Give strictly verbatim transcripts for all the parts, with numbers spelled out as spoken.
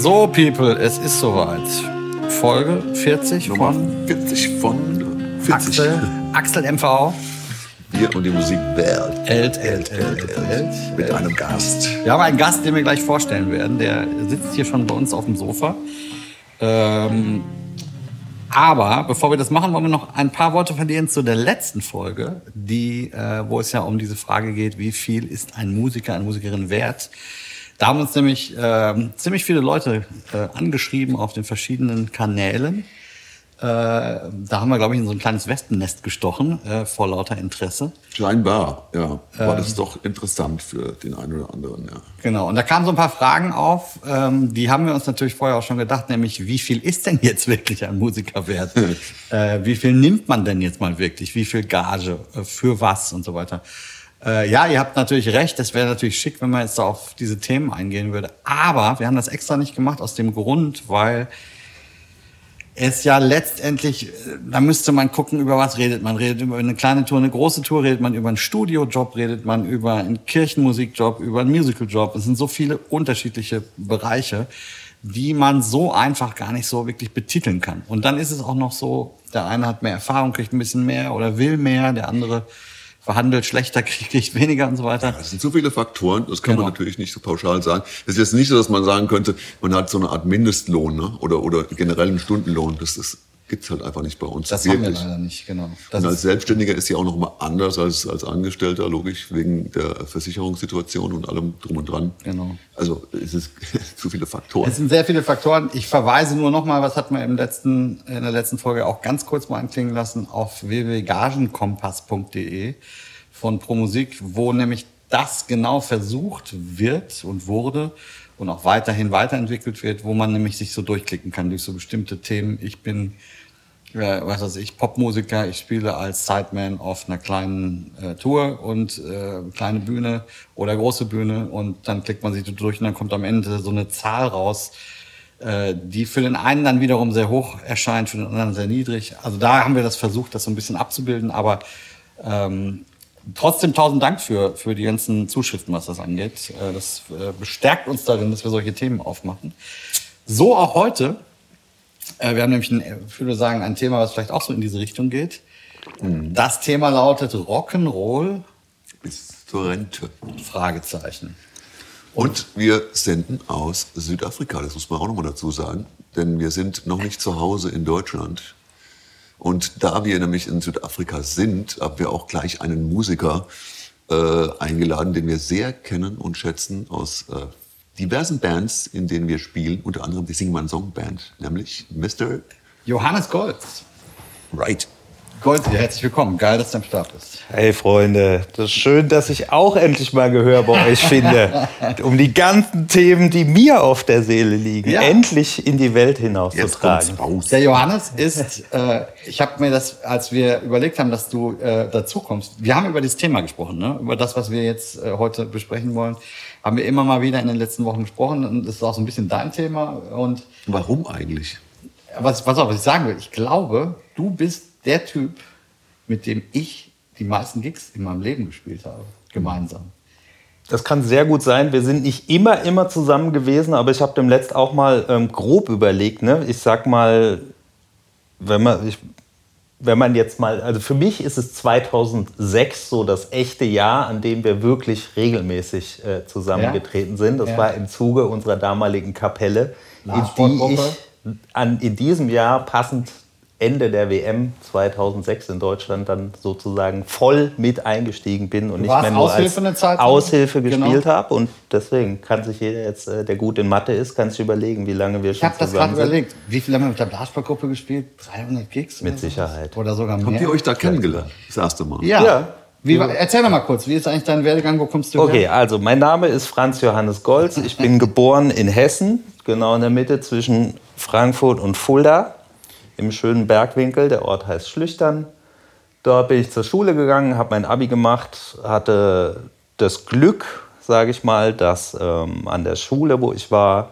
So, People, es ist soweit. Folge vierzig Nummer von vierzig von vierzig. Axel, Axel M V. Wir und die Musikwelt. Elt, Elt, Elt, Elt, Elt. Mit einem Gast. Wir haben einen Gast, den wir gleich vorstellen werden. Der sitzt hier schon bei uns auf dem Sofa. Ähm, aber bevor wir das machen, wollen wir noch ein paar Worte verlieren zu der letzten Folge, die, äh, wo es ja um diese Frage geht, wie viel ist ein Musiker, eine Musikerin wert? Da haben uns nämlich äh, ziemlich viele Leute äh, angeschrieben auf den verschiedenen Kanälen. Äh, da haben wir, glaube ich, in so ein kleines Wespennest gestochen, äh, vor lauter Interesse. Scheinbar, ja. War Ähm. das doch interessant für den einen oder anderen, ja. Genau, und da kamen so ein paar Fragen auf, ähm, die haben wir uns natürlich vorher auch schon gedacht, nämlich wie viel ist denn jetzt wirklich ein Musiker wert? äh, wie viel nimmt man denn jetzt mal wirklich? Wie viel Gage? Äh, für was? Und so weiter. Äh, ja, ihr habt natürlich recht, es wäre natürlich schick, wenn man jetzt da auf diese Themen eingehen würde. Aber wir haben das extra nicht gemacht aus dem Grund, weil es ja letztendlich, da müsste man gucken, über was redet man. Redet über eine kleine Tour, eine große Tour, redet man über einen Studiojob, redet man über einen Kirchenmusikjob, über einen Musicaljob. Es sind so viele unterschiedliche Bereiche, die man so einfach gar nicht so wirklich betiteln kann. Und dann ist es auch noch so, der eine hat mehr Erfahrung, kriegt ein bisschen mehr oder will mehr, der andere verhandelt schlechter, kriegt weniger und so weiter. Das sind so viele Faktoren, das kann Genau. man natürlich nicht so pauschal sagen. Es ist jetzt nicht so, dass man sagen könnte, man hat so eine Art Mindestlohn, ne? oder, oder generell einen Stundenlohn. Das, das gibt's halt einfach nicht bei uns. Das wirklich. haben wir leider nicht, genau. Das Und als ist, Selbstständiger ist ja auch noch mal anders als als Angestellter, logisch, wegen der Versicherungssituation und allem drum und dran. genau. Also es ist zu viele Faktoren. Es sind sehr viele Faktoren. Ich verweise nur noch mal, was hatten wir im letzten, in der letzten Folge auch ganz kurz mal anklingen lassen, auf w w w punkt gagenkompass punkt d e von ProMusik, wo nämlich das genau versucht wird und wurde und auch weiterhin weiterentwickelt wird, wo man nämlich sich so durchklicken kann durch so bestimmte Themen. Ich bin, äh, was weiß ich, Popmusiker, ich spiele als Sideman auf einer kleinen äh, Tour und äh, kleine Bühne oder große Bühne und dann klickt man sich durch und dann kommt am Ende so eine Zahl raus, äh, die für den einen dann wiederum sehr hoch erscheint, für den anderen sehr niedrig. Also da haben wir das versucht, das so ein bisschen abzubilden, aber ähm, trotzdem tausend Dank für, für die ganzen Zuschriften, was das angeht. Äh, Das äh, bestärkt uns darin, dass wir solche Themen aufmachen. So auch heute. Äh, Wir haben nämlich, ein, ich würde sagen, ein Thema, was vielleicht auch so in diese Richtung geht. Das Thema lautet Rock'n'Roll? Bis zur Rente. Fragezeichen. Und wir senden aus Südafrika, das muss man auch noch mal dazu sagen. Denn wir sind noch nicht zu Hause in Deutschland. Und da wir nämlich in Südafrika sind, haben wir auch gleich einen Musiker äh, eingeladen, den wir sehr kennen und schätzen aus äh, diversen Bands, in denen wir spielen. Unter anderem die Singman Song Band, nämlich Mister Johannes Goltz. Right. Goltz, ja, herzlich willkommen. Geil, dass du am Start bist. Hey Freunde, das ist schön, dass ich auch endlich mal Gehör bei euch finde, um die ganzen Themen, die mir auf der Seele liegen, Ja. endlich in die Welt Jetzt hinauszutragen. kommt's raus. Der Johannes ist, äh, ich habe mir das, als wir überlegt haben, dass du äh, dazu kommst, wir haben über das Thema gesprochen, ne? Über das, was wir jetzt äh, heute besprechen wollen, haben wir immer mal wieder in den letzten Wochen gesprochen und das ist auch so ein bisschen dein Thema. Und Warum eigentlich? was, pass auf, was ich sagen will, ich glaube, du bist der Typ, mit dem ich die meisten Gigs in meinem Leben gespielt habe, gemeinsam. Das kann sehr gut sein. Wir sind nicht immer, immer zusammen gewesen, aber ich habe dem letzt auch mal ähm, grob überlegt. Ne? Ich sag mal, wenn man, ich, wenn man jetzt mal, also für mich ist es zweitausendsechs so das echte Jahr, an dem wir wirklich regelmäßig äh, zusammengetreten sind. Das Ja. war im Zuge unserer damaligen Kapelle, in die Nachsportgruppe. ich an, in diesem Jahr passend Ende der W M zweitausendsechs in Deutschland dann sozusagen voll mit eingestiegen bin und nicht warst mehr nur Aushilfe als eine Zeit lang? Aushilfe Genau. gespielt habe. Und deswegen kann sich jeder jetzt, äh, der gut in Mathe ist, kann sich überlegen, wie lange wir Ich schon habe das gerade zusammen sind. überlegt. Wie viel haben wir mit der Blasportgruppe gespielt? dreihundert Gigs? Mit oder so? Sicherheit. Oder sogar mehr? Habt ihr euch da kennengelernt? Das erste Mal. Ja. Ja. Wie, war- erzähl doch mal kurz, wie ist eigentlich dein Werdegang? Wo kommst du Okay, her? also mein Name ist Franz Johannes Goltz. Ich bin geboren in Hessen, genau in der Mitte zwischen Frankfurt und Fulda, im schönen Bergwinkel. Der Ort heißt Schlüchtern. Dort bin ich zur Schule gegangen, habe mein Abi gemacht, hatte das Glück, sage ich mal, dass ähm, an der Schule, wo ich war,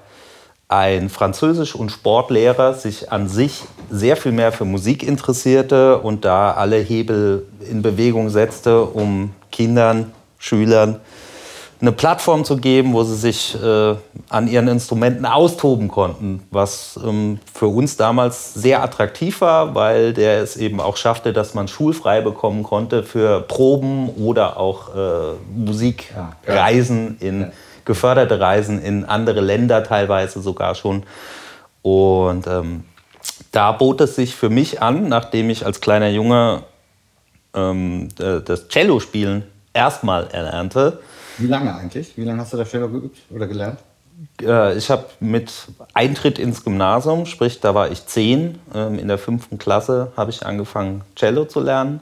ein Französisch- und Sportlehrer sich an sich sehr viel mehr für Musik interessierte und da alle Hebel in Bewegung setzte, um Kindern, Schülern eine Plattform zu geben, wo sie sich äh, an ihren Instrumenten austoben konnten, was ähm, für uns damals sehr attraktiv war, weil der es eben auch schaffte, dass man schulfrei bekommen konnte für Proben oder auch äh, Musikreisen, in ja. geförderte Reisen in andere Länder teilweise sogar schon. Und ähm, da bot es sich für mich an, nachdem ich als kleiner Junge ähm, das Cello-Spielen erstmal erlernte. Wie lange eigentlich? Wie lange hast du da Cello geübt oder gelernt? Äh, ich habe mit Eintritt ins Gymnasium, sprich da war ich zehn, ähm, in der fünften Klasse habe ich angefangen Cello zu lernen.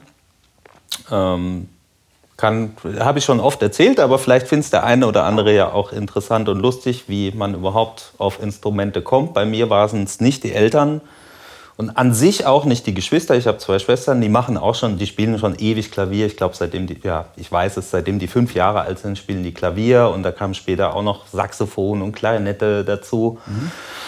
Ähm, kann, habe ich schon oft erzählt, aber vielleicht findet es der eine oder andere ja auch interessant und lustig, wie man überhaupt auf Instrumente kommt. Bei mir waren es nicht die Eltern. Und an sich auch nicht die Geschwister. Ich habe zwei Schwestern, die machen auch schon, die spielen schon ewig Klavier. Ich glaube, seitdem die, ja, ich weiß es, seitdem die fünf Jahre alt sind, spielen die Klavier. Und da kam später auch noch Saxophon und Klarinette dazu. Mhm.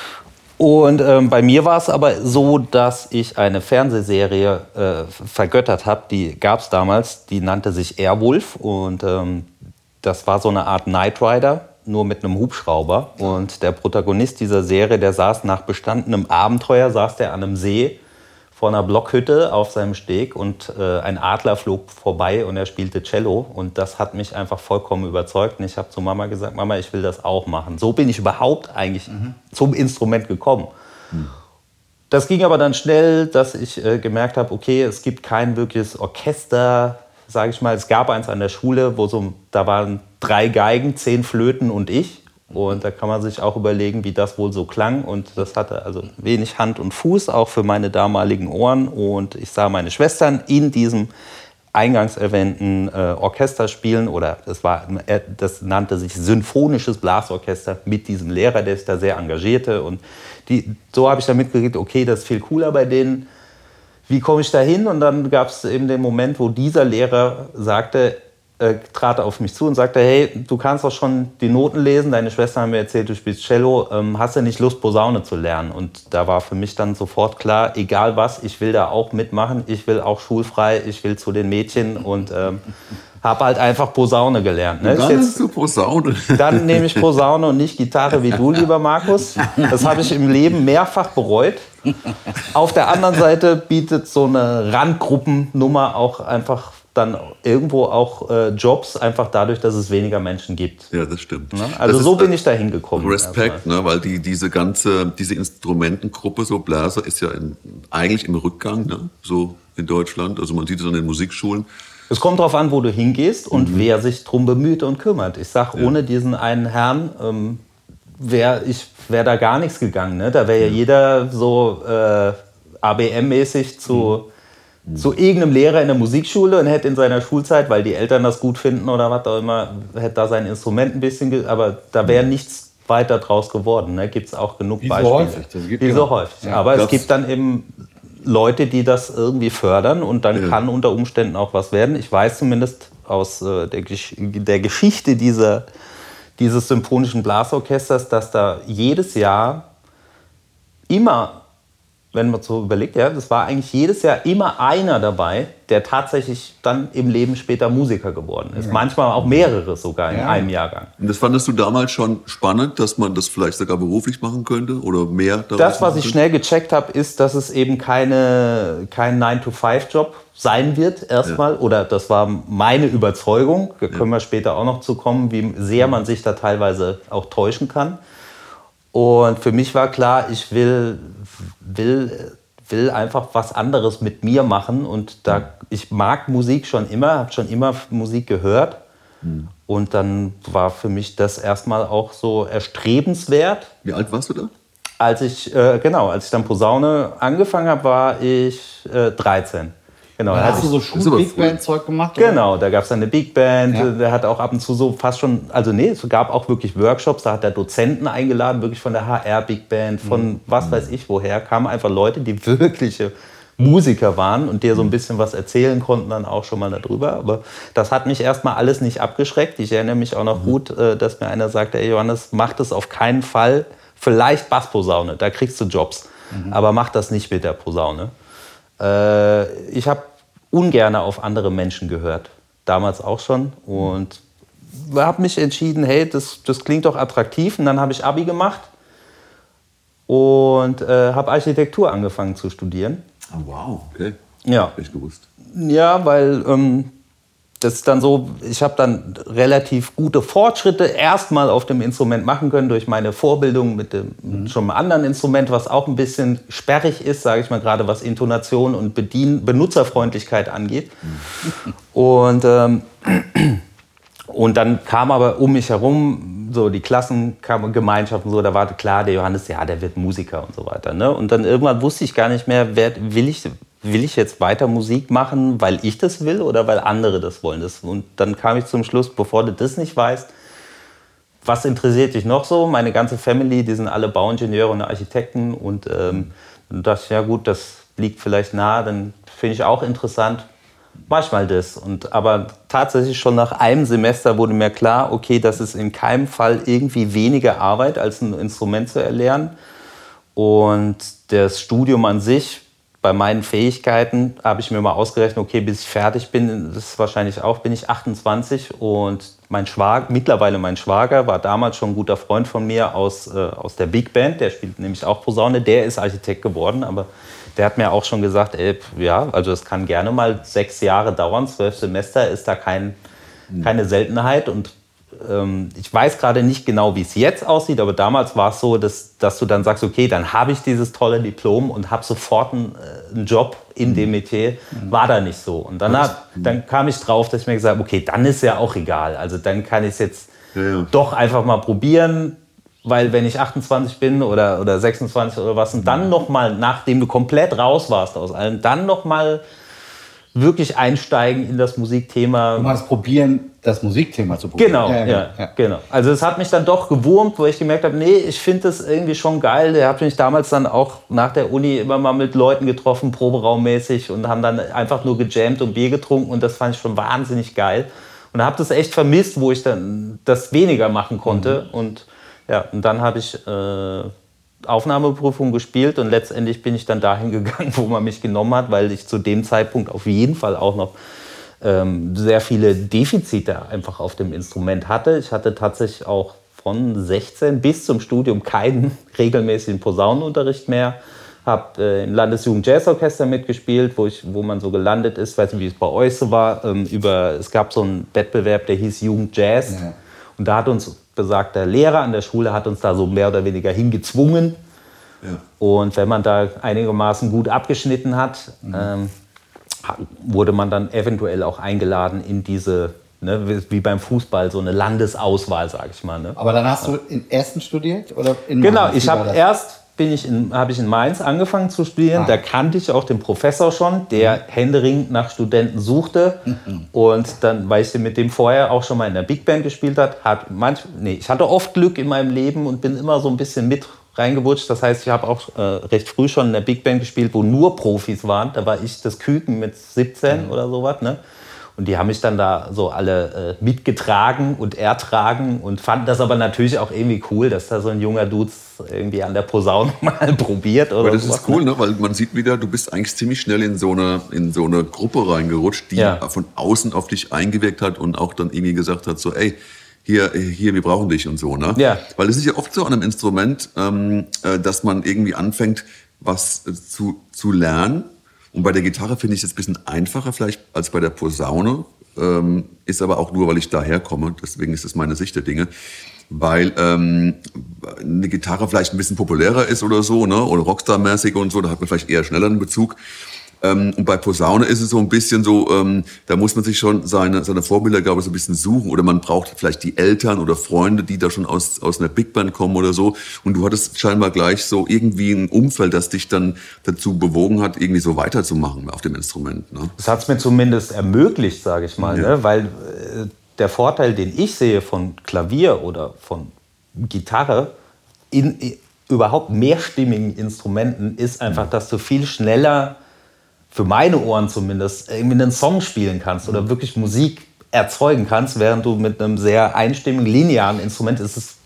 Und ähm, bei mir war es aber so, dass ich eine Fernsehserie äh, vergöttert habe. Die gab es damals, die nannte sich Airwolf. Und ähm, das war so eine Art Knight Rider, nur mit einem Hubschrauber. Und der Protagonist dieser Serie, der saß nach bestandenem Abenteuer, saß der an einem See vor einer Blockhütte auf seinem Steg und äh, ein Adler flog vorbei und er spielte Cello. Und das hat mich einfach vollkommen überzeugt. Und ich habe zu Mama gesagt, Mama, ich will das auch machen. So bin ich überhaupt eigentlich mhm. zum Instrument gekommen. Mhm. Das ging aber dann schnell, dass ich äh, gemerkt habe, okay, es gibt kein wirkliches Orchester, sage ich mal. Es gab eins an der Schule, wo so, da waren drei Geigen, zehn Flöten und ich. Und da kann man sich auch überlegen, wie das wohl so klang. Und das hatte also wenig Hand und Fuß, auch für meine damaligen Ohren. Und ich sah meine Schwestern in diesem eingangs erwähnten äh, Orchester spielen. Oder das, war, das nannte sich Symphonisches Blasorchester mit diesem Lehrer, der sich da sehr engagierte. Und die, so habe ich dann mitgekriegt, okay, das ist viel cooler bei denen. Wie komme ich da hin? Und dann gab es eben den Moment, wo dieser Lehrer sagte, äh, trat auf mich zu und sagte, hey, du kannst doch schon die Noten lesen, deine Schwester haben mir erzählt, du spielst Cello, ähm, hast du nicht Lust, Posaune zu lernen? Und da war für mich dann sofort klar, egal was, ich will da auch mitmachen, ich will auch schulfrei, ich will zu den Mädchen und ähm, habe halt einfach Posaune gelernt. Ne? Dann hast du Posaune. Dann nehme ich Posaune und nicht Gitarre wie du, lieber Markus. Das habe ich im Leben mehrfach bereut. Auf der anderen Seite bietet so eine Randgruppennummer auch einfach dann irgendwo auch äh, Jobs, einfach dadurch, dass es weniger Menschen gibt. Ja, das stimmt. Ne? Also das so ist, bin ich da hingekommen. Respekt, ne? Weil die, diese ganze, diese Instrumentengruppe, so Bläser, ist ja in, eigentlich im Rückgang, ne? So in Deutschland. Also man sieht es an den Musikschulen. Es kommt darauf an, wo du hingehst und mhm. wer sich drum bemüht und kümmert. Ich sage, ja. ohne diesen einen Herrn ähm, wäre wär da gar nichts gegangen. Ne? Da wäre ja. ja jeder so äh, A B M-mäßig zu, mhm. zu irgendeinem Lehrer in der Musikschule und hätte in seiner Schulzeit, weil die Eltern das gut finden oder was auch immer, hätte da sein Instrument ein bisschen, ge- aber da wäre mhm. nichts weiter draus geworden. Ne? Gibt es auch genug Wie Beispiele. So häufig. Das gibt Wie so häufig. Ja, aber es gibt dann eben Leute, die das irgendwie fördern und dann ja. kann unter Umständen auch was werden. Ich weiß zumindest aus äh, der, Gesch- der Geschichte dieser, dieses symphonischen Blasorchesters, dass da jedes Jahr immer, wenn man so überlegt, ja, das war eigentlich jedes Jahr immer einer dabei, der tatsächlich dann im Leben später Musiker geworden ist. Ja. Manchmal auch mehrere sogar in ja. einem Jahrgang. Und das fandest du damals schon spannend, dass man das vielleicht sogar beruflich machen könnte oder mehr? Das, was ich schnell gecheckt habe, ist, dass es eben keine, kein nine to five Job sein wird erstmal. Ja. Oder das war meine Überzeugung. Da können ja. wir später auch noch zu kommen, wie sehr man sich da teilweise auch täuschen kann. Und für mich war klar, ich will, will, will einfach was anderes mit mir machen. Und da, ich mag Musik schon immer, habe schon immer Musik gehört. Mhm. Und dann war für mich das erstmal auch so erstrebenswert. Wie alt warst du da? Als ich, äh, genau, als ich dann Posaune angefangen habe, war ich äh, dreizehn. Genau, da hast du so Schul-Big-Band-Zeug gemacht? Oder? Genau, da gab es dann eine Big Band, ja. der hat auch ab und zu so fast schon, also nee, es gab auch wirklich Workshops, da hat der Dozenten eingeladen, wirklich von der H R Big Band, von mhm. was weiß ich woher, kamen einfach Leute, die wirkliche Musiker waren und dir so ein bisschen was erzählen konnten dann auch schon mal darüber. Aber das hat mich erstmal alles nicht abgeschreckt. Ich erinnere mich auch noch mhm. gut, dass mir einer sagte, ey Johannes, mach das auf keinen Fall, vielleicht Bassposaune, da kriegst du Jobs, mhm. aber mach das nicht mit der Posaune. Ich habe ungern auf andere Menschen gehört, damals auch schon. Und habe mich entschieden, hey, das, das klingt doch attraktiv. Und dann habe ich Abi gemacht und äh, habe Architektur angefangen zu studieren. Oh, wow, okay. Ja. Echt gewusst. Ja, weil ähm, das ist dann so, ich habe dann relativ gute Fortschritte erstmal auf dem Instrument machen können durch meine Vorbildung mit dem mhm. schon einem anderen Instrument, was auch ein bisschen sperrig ist, sage ich mal, gerade was Intonation und Bedien- Benutzerfreundlichkeit angeht. Mhm. Und, ähm, und dann kam aber um mich herum so die Klassengemeinschaften, so, da war klar, der Johannes, ja, der wird Musiker und so weiter. Ne? Und dann irgendwann wusste ich gar nicht mehr, wer, will ich... Will ich jetzt weiter Musik machen, weil ich das will oder weil andere das wollen? Das, und dann kam ich zum Schluss, bevor du das nicht weißt, was interessiert dich noch so? Meine ganze Family, die sind alle Bauingenieure und Architekten. Und ähm, dann dachte ich, ja gut, das liegt vielleicht nahe, dann finde ich auch interessant, mach ich mal das. Und, aber tatsächlich schon nach einem Semester wurde mir klar, okay, das ist in keinem Fall irgendwie weniger Arbeit, als ein Instrument zu erlernen. Und das Studium an sich, bei meinen Fähigkeiten habe ich mir mal ausgerechnet, okay, bis ich fertig bin, das ist wahrscheinlich auch, bin ich achtundzwanzig und mein Schwager, mittlerweile mein Schwager, war damals schon ein guter Freund von mir aus, äh, aus der Big Band, der spielt nämlich auch Posaune, der ist Architekt geworden, aber der hat mir auch schon gesagt, ey, ja, also es kann gerne mal sechs Jahre dauern, zwölf Semester ist da kein, keine Seltenheit und ähm, ich weiß gerade nicht genau, wie es jetzt aussieht, aber damals war es so, dass, dass du dann sagst, okay, dann habe ich dieses tolle Diplom und habe sofort einen, äh, einen Job in mhm. dem Metier. War da nicht so. Und dann, hab, dann kam ich drauf, dass ich mir gesagt habe, okay, dann ist ja auch egal. Also dann kann ich es jetzt ja, ja. doch einfach mal probieren, weil wenn ich achtundzwanzig bin oder, oder sechsundzwanzig oder was und dann noch mal, nachdem du komplett raus warst aus allem, dann noch mal wirklich einsteigen in das Musikthema. Du meinst probieren, das Musikthema zu probieren. Genau, ja, ja, ja, genau. Also es hat mich dann doch gewurmt, wo ich gemerkt habe, nee, ich finde das irgendwie schon geil. Der hat mich damals dann auch nach der Uni immer mal mit Leuten getroffen, proberaummäßig und haben dann einfach nur gejammt und Bier getrunken und das fand ich schon wahnsinnig geil. Und habe das echt vermisst, wo ich dann das weniger machen konnte. Mhm. Und ja, und dann habe ich äh, Aufnahmeprüfung gespielt und letztendlich bin ich dann dahin gegangen, wo man mich genommen hat, weil ich zu dem Zeitpunkt auf jeden Fall auch noch ähm, sehr viele Defizite einfach auf dem Instrument hatte. Ich hatte tatsächlich auch von sechzehn bis zum Studium keinen regelmäßigen Posaunenunterricht mehr. Habe äh, im Landesjugend-Jazzorchester mitgespielt, wo, ich, wo man so gelandet ist. Ich weiß nicht, wie es bei euch so war. Ähm, über, es gab so einen Wettbewerb, der hieß Jugend Jazz. Ja. Und da hat uns besagter Lehrer an der Schule hat uns da so mehr oder weniger hingezwungen. Ja. Und wenn man da einigermaßen gut abgeschnitten hat, mhm. ähm, wurde man dann eventuell auch eingeladen in diese, ne, wie beim Fußball, so eine Landesauswahl, sag ich mal. Ne? Aber dann hast du in Essen studiert? Oder in genau, ich habe erst bin ich in, habe ich in Mainz angefangen zu studieren. Ah. Da kannte ich auch den Professor schon, der mhm. händeringend nach Studenten suchte. Mhm. Und dann, weil ich mit dem vorher auch schon mal in der Big Band gespielt hat, hat manch, nee, ich hatte oft Glück in meinem Leben und bin immer so ein bisschen mit reingewutscht. Das heißt, ich habe auch äh, recht früh schon in der Big Band gespielt, wo nur Profis waren. Da war ich das Küken mit siebzehn mhm. oder sowas, ne? Und die haben mich dann da so alle äh, mitgetragen und ertragen und fanden das aber natürlich auch irgendwie cool, dass da so ein junger Dude irgendwie an der Posaune mal probiert. Oder aber das sowas, ist cool, ne? Weil man sieht wieder, du bist eigentlich ziemlich schnell in so eine, in so eine Gruppe reingerutscht, die ja. von außen auf dich eingewirkt hat und auch dann irgendwie gesagt hat, so ey, hier, hier, wir brauchen dich und so. Ne? Ja. Weil es ist ja oft so an einem Instrument, ähm, dass man irgendwie anfängt, was zu, zu lernen. Und bei der Gitarre finde ich es jetzt ein bisschen einfacher vielleicht als bei der Posaune. Ähm, ist aber auch nur, weil ich daher komme. Deswegen ist es meine Sicht der Dinge. Weil ähm, eine Gitarre vielleicht ein bisschen populärer ist oder so, ne? Oder Rockstar-mäßig und so. Da hat man vielleicht eher schneller einen Bezug. Ähm, und bei Posaune ist es so ein bisschen so, ähm, da muss man sich schon seine, seine Vorbilder, glaube ich, so ein bisschen suchen. Oder man braucht vielleicht die Eltern oder Freunde, die da schon aus, aus einer Big Band kommen oder so. Und du hattest scheinbar gleich so irgendwie ein Umfeld, das dich dann dazu bewogen hat, irgendwie so weiterzumachen auf dem Instrument. Ne? Das hat es mir zumindest ermöglicht, sage ich mal. Ja. Ne? Weil äh, der Vorteil, den ich sehe von Klavier oder von Gitarre in, in überhaupt mehrstimmigen Instrumenten, ist einfach, dass du viel schneller, für meine Ohren zumindest, irgendwie einen Song spielen kannst oder wirklich Musik erzeugen kannst, während du mit einem sehr einstimmigen, linearen Instrument ist es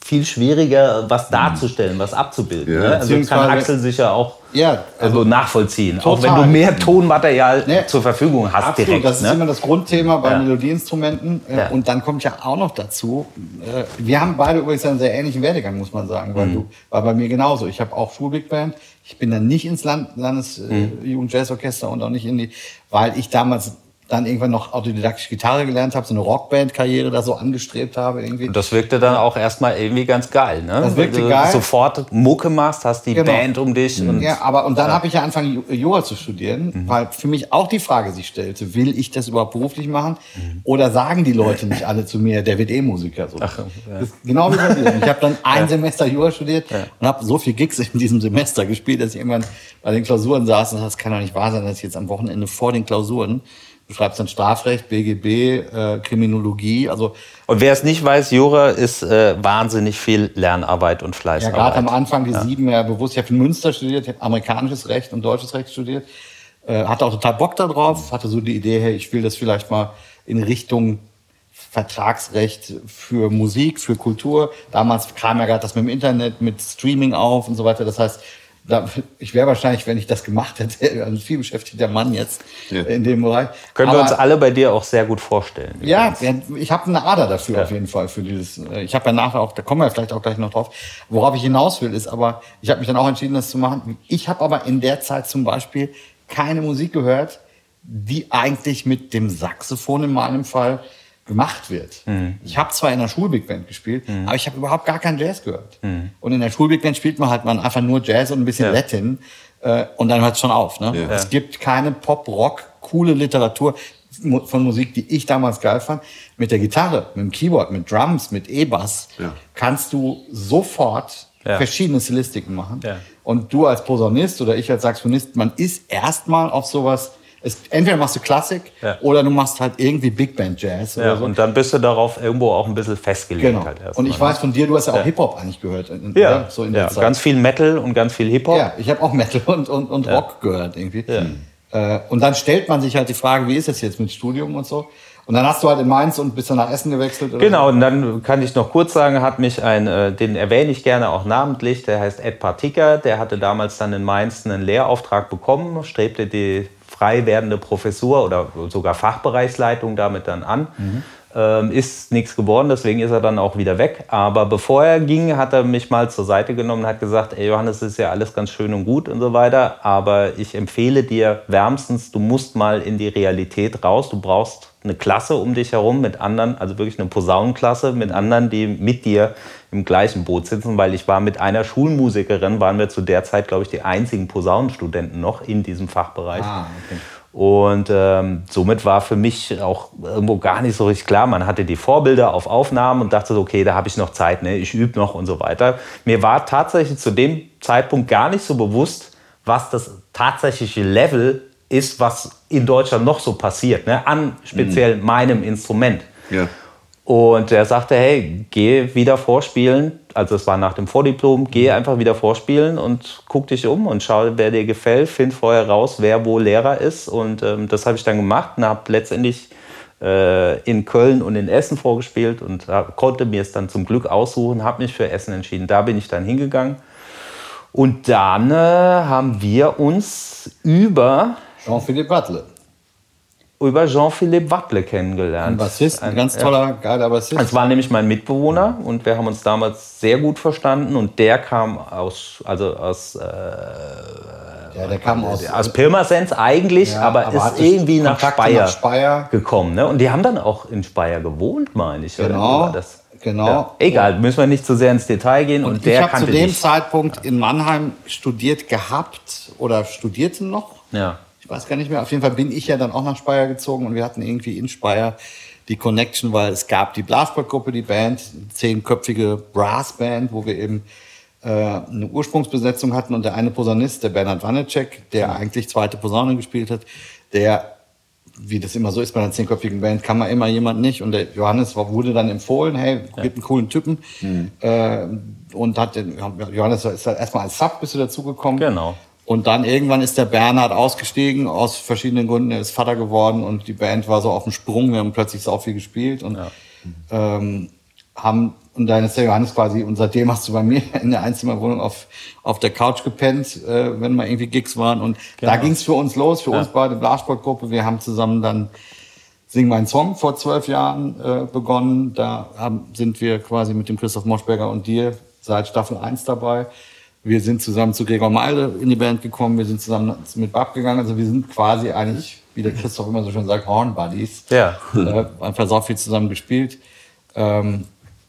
viel schwieriger, was darzustellen, was abzubilden. Ja. Ne? Also kann Axel sicher auch ja, also nachvollziehen. total. Auch wenn du mehr Tonmaterial nee, zur Verfügung hast absolut, direkt. das ist ne? immer das Grundthema bei ja. Melodieinstrumenten. Ja. Und dann kommt ja auch noch dazu, äh, wir haben beide übrigens einen sehr ähnlichen Werdegang, muss man sagen, weil mhm. du war bei mir genauso. Ich habe auch Schulbig Band. Ich bin dann nicht ins Land, Landesjugendjazzorchester mhm. und auch nicht in die, weil ich damals dann irgendwann noch autodidaktisch Gitarre gelernt habe, so eine Rockband-Karriere da so angestrebt habe irgendwie. Und das wirkte dann auch erstmal irgendwie ganz geil, ne? Das wirkte Weil du geil. Sofort Mucke machst, hast die genau. Band um dich. Mhm. Und ja, aber und dann ja. habe ich ja angefangen, Jura zu studieren, mhm. weil für mich auch die Frage sich stellte, will ich das überhaupt beruflich machen? Mhm. Oder sagen die Leute nicht alle zu mir, der wird eh Musiker? So. Ach, ja. Das ist genau wie bei dir. Ich habe dann ein ja. Semester Jura studiert ja. und habe so viel Gigs in diesem Semester gespielt, dass ich irgendwann bei den Klausuren saß und das kann doch nicht wahr sein, dass ich jetzt am Wochenende vor den Klausuren du schreibst dann Strafrecht, B G B, äh, Kriminologie. Also und wer es nicht weiß, Jura ist äh, wahnsinnig viel Lernarbeit und Fleißarbeit. Ja, gerade am Anfang die ja. sieben Jahre bewusst. Ich habe in Münster studiert, ich habe amerikanisches Recht und deutsches Recht studiert. Äh, hatte auch total Bock da drauf. Hatte so die Idee, hey, ich will das vielleicht mal in Richtung Vertragsrecht für Musik, für Kultur. Damals kam ja gerade das mit dem Internet, mit Streaming auf und so weiter. Das heißt, ich wäre wahrscheinlich, wenn ich das gemacht hätte, ein viel beschäftigter Mann jetzt ja. in dem Bereich. Können Aber, wir uns alle bei dir auch sehr gut vorstellen. Ja, ich habe eine Ader dafür ja. auf jeden Fall. Für dieses. Ich habe ja nachher auch, da kommen wir vielleicht auch gleich noch drauf, worauf ich hinaus will, ist aber, ich habe mich dann auch entschieden, das zu machen. Ich habe aber in der Zeit zum Beispiel keine Musik gehört, die eigentlich mit dem Saxophon in meinem Fall gemacht wird. Mhm. Ich habe zwar in der Schulbig Band gespielt, mhm. aber ich habe überhaupt gar keinen Jazz gehört. Mhm. Und in der Schulbig Band spielt man halt man einfach nur Jazz und ein bisschen ja. Latin äh, und dann hört es schon auf. Ne? Ja. Es gibt keine Pop-Rock, coole Literatur von Musik, die ich damals geil fand. Mit der Gitarre, mit dem Keyboard, mit Drums, mit E-Bass ja. kannst du sofort ja. verschiedene Stilistiken machen. Ja. Und du als Posaunist oder ich als Saxophonist, man ist erstmal auf sowas. Es, entweder machst du Klassik ja. oder du machst halt irgendwie Big Band Jazz. Ja, oder so. Und dann bist du darauf irgendwo auch ein bisschen festgelegt. Genau. Halt erst und ich mal, weiß von dir, du hast ja auch ja. Hip-Hop eigentlich gehört. In, ja, so in der ja. Zeit. Ganz viel Metal und ganz viel Hip-Hop. Ja, ich habe auch Metal und, und, und ja. Rock gehört irgendwie. Ja. Äh, und dann stellt man sich halt die Frage, wie ist das jetzt mit Studium und so? Und dann hast du halt in Mainz und bist dann nach Essen gewechselt? Oder genau, so? Und dann kann ich noch kurz sagen, hat mich ein, äh, den erwähne ich gerne auch namentlich, der heißt Ed Partiker, der hatte damals dann in Mainz einen Lehrauftrag bekommen, strebte die frei werdende Professur oder sogar Fachbereichsleitung damit dann an. Mhm. Ähm, ist nichts geworden, deswegen ist er dann auch wieder weg. Aber bevor er ging, hat er mich mal zur Seite genommen und hat gesagt, ey Johannes, das ist ja alles ganz schön und gut und so weiter, aber ich empfehle dir wärmstens, du musst mal in die Realität raus, du brauchst eine Klasse um dich herum mit anderen, also wirklich eine Posaunenklasse mit anderen, die mit dir im gleichen Boot sitzen, weil ich war mit einer Schulmusikerin, waren wir zu der Zeit, glaube ich, die einzigen Posaunenstudenten noch in diesem Fachbereich. Ah, okay. Und ähm, somit war für mich auch irgendwo gar nicht so richtig klar. Man hatte die Vorbilder auf Aufnahmen und dachte so, okay, da habe ich noch Zeit, ne? Ich übe noch und so weiter. Mir war tatsächlich zu dem Zeitpunkt gar nicht so bewusst, was das tatsächliche Level ist, was in Deutschland noch so passiert, ne? An speziell mhm. meinem Instrument. Ja. Und er sagte, hey, geh wieder vorspielen. Also es war nach dem Vordiplom, geh einfach wieder vorspielen und guck dich um und schau, wer dir gefällt. Find vorher raus, wer wo Lehrer ist. Und ähm, das habe ich dann gemacht und habe letztendlich äh, in Köln und in Essen vorgespielt und hab, konnte mir es dann zum Glück aussuchen, habe mich für Essen entschieden. Da bin ich dann hingegangen. Und dann äh, haben wir uns über Jean-Philippe Wattle. über Jean-Philippe Wattle kennengelernt. Ein Bassist, ein ganz toller, ja. geiler Bassist. Das war nämlich mein Mitbewohner und wir haben uns damals sehr gut verstanden und der kam aus, also aus, äh, ja, der kam aus, aus Pirmasens eigentlich, ja, aber, aber ist irgendwie nach Speyer, nach Speyer gekommen. Ne? Und die haben dann auch in Speyer gewohnt, meine ich. Genau, oder? Das, genau. Ja. Egal, müssen wir nicht zu sehr ins Detail gehen. Und, und der ich habe zu dem dich. Zeitpunkt in Mannheim studiert gehabt oder studierte noch. Ja. Ich weiß gar nicht mehr. Auf jeden Fall bin ich ja dann auch nach Speyer gezogen und wir hatten irgendwie in Speyer die Connection, weil es gab die Blasberg-Gruppe, die Band, zehnköpfige Brassband, wo wir eben äh, eine Ursprungsbesetzung hatten und der eine Posaunist, der Bernhard Wanecek, der eigentlich zweite Posaune gespielt hat, der, wie das immer so ist bei einer zehnköpfigen Band, kann man immer jemand nicht und der Johannes wurde dann empfohlen, hey, ja. gibt einen coolen Typen mhm. äh, und hat den, Johannes ist halt erstmal als Sub bist du dazugekommen. Genau. Und dann irgendwann ist der Bernhard ausgestiegen, aus verschiedenen Gründen. Er ist Vater geworden und die Band war so auf dem Sprung. Wir haben plötzlich so viel gespielt und ja. ähm, haben, und dann ist der Johannes quasi, und seitdem hast du bei mir in der Einzimmerwohnung auf, auf der Couch gepennt, äh, wenn mal irgendwie Gigs waren. Und genau. Da ging's für uns los, für ja. uns beide Blassportgruppe. Wir haben zusammen dann Sing meinen Song vor zwölf Jahren äh, begonnen. Da haben, sind wir quasi mit dem Christoph Moschberger und dir seit Staffel eins dabei. Wir sind zusammen zu Gregor Meile in die Band gekommen. Wir sind zusammen mit Bab gegangen. Also wir sind quasi eigentlich, wie der Christoph immer so schön sagt, Horn Buddies. Ja. Äh, einfach so viel zusammen gespielt. Ähm,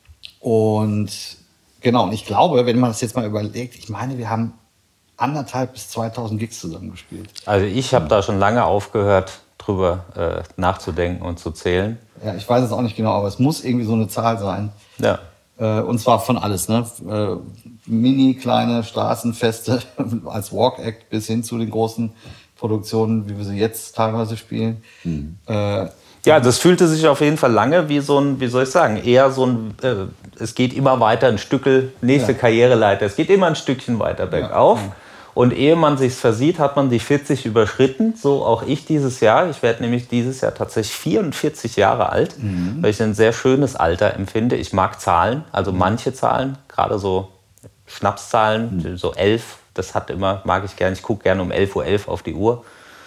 und genau, und ich glaube, wenn man das jetzt mal überlegt, ich meine, wir haben anderthalb bis zweitausend Gigs zusammen gespielt. Also ich habe da schon lange aufgehört, drüber äh, nachzudenken und zu zählen. Ja, ich weiß es auch nicht genau, aber es muss irgendwie so eine Zahl sein. Ja. Äh, und zwar von alles, ne? Äh, mini, kleine Straßenfeste als Walk-Act bis hin zu den großen Produktionen, wie wir sie jetzt teilweise spielen. Mhm. Äh, ja, das fühlte sich auf jeden Fall lange wie so ein, wie soll ich sagen, eher so ein, äh, es geht immer weiter, ein Stückel, nächste ja. Karriereleiter, es geht immer ein Stückchen weiter bergauf. Ja. Und ehe man sich's versieht, hat man die vierzig überschritten, so auch ich dieses Jahr. Ich werde nämlich dieses Jahr tatsächlich vierundvierzig Jahre alt, mhm. weil ich ein sehr schönes Alter empfinde. Ich mag Zahlen, also manche Zahlen, gerade so Schnapszahlen, mhm. so elf, das hat immer, mag ich gerne. Ich gucke gerne um elf Uhr elf auf die Uhr.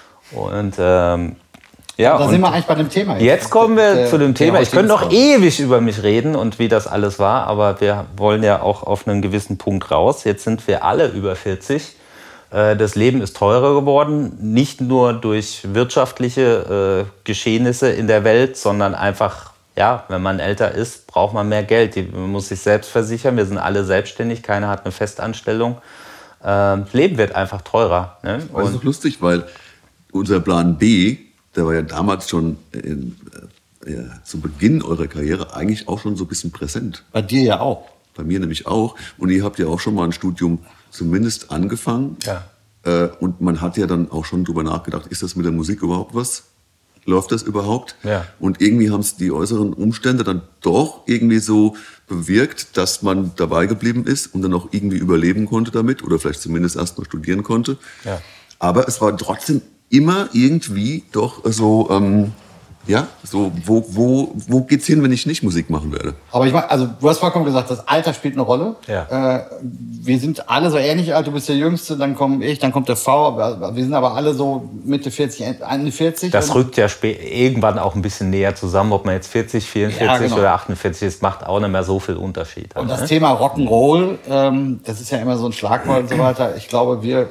Und ähm, ja, da sind wir eigentlich bei dem Thema. Jetzt, jetzt kommen wir der, zu dem Thema. Ich könnte noch ewig über mich reden und wie das alles war, aber wir wollen ja auch auf einen gewissen Punkt raus. Jetzt sind wir alle über vierzig. Das Leben ist teurer geworden, nicht nur durch wirtschaftliche äh, Geschehnisse in der Welt, sondern einfach, ja, wenn man älter ist, braucht man mehr Geld. Man muss sich selbst versichern, wir sind alle selbstständig, keiner hat eine Festanstellung. Äh, Leben wird einfach teurer. Ne? Das ist doch lustig, weil unser Plan B, der war ja damals schon in, äh, ja, zu Beginn eurer Karriere eigentlich auch schon so ein bisschen präsent. Bei dir ja auch. Bei mir nämlich auch. Und ihr habt ja auch schon mal ein Studium zumindest angefangen. Ja. Äh, und man hat ja dann auch schon drüber nachgedacht, ist das mit der Musik überhaupt was? Läuft das überhaupt? Ja. Und irgendwie haben es die äußeren Umstände dann doch irgendwie so bewirkt, dass man dabei geblieben ist und dann auch irgendwie überleben konnte damit oder vielleicht zumindest erst mal studieren konnte. Ja. Aber es war trotzdem immer irgendwie doch so... Ähm, Ja, so, wo, wo, wo geht's hin, wenn ich nicht Musik machen werde? Aber ich meine, also, du hast vollkommen gesagt, das Alter spielt eine Rolle. Ja. Äh, wir sind alle so ähnlich alt, du bist der Jüngste, dann komme ich, dann kommt der V. Wir sind aber alle so Mitte vierzig, Ende vierzig. Das oder? Rückt ja spä- irgendwann auch ein bisschen näher zusammen, ob man jetzt vierzig, vierundvierzig ja, genau. oder achtundvierzig ist, macht auch nicht mehr so viel Unterschied. Und halt, das ne? Thema Rock'n'Roll, ähm, das ist ja immer so ein Schlagwort und so weiter. Ich glaube, wir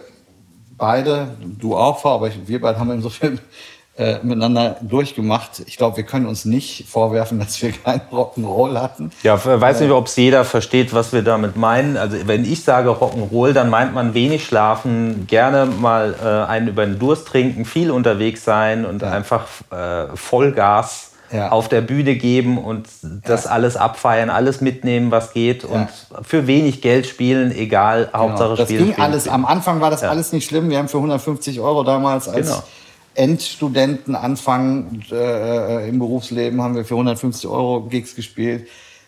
beide, du auch, V, aber wir beide haben eben so viel Äh, miteinander durchgemacht. Ich glaube, wir können uns nicht vorwerfen, dass wir keinen Rock'n'Roll hatten. Ja, ich weiß nicht, ob es jeder versteht, was wir damit meinen. Also wenn ich sage Rock'n'Roll, dann meint man wenig schlafen, gerne mal äh, einen über den Durst trinken, viel unterwegs sein und ja. einfach äh, Vollgas ja. auf der Bühne geben und das ja. alles abfeiern, alles mitnehmen, was geht ja. und für wenig Geld spielen, egal, genau. Hauptsache das spielen. Das ging alles, spielen. Am Anfang war das ja. alles nicht schlimm. Wir haben für hundertfünfzig Euro damals als genau. Endstudenten Anfang äh, im Berufsleben haben wir für hundertfünfzig Euro Gigs gespielt.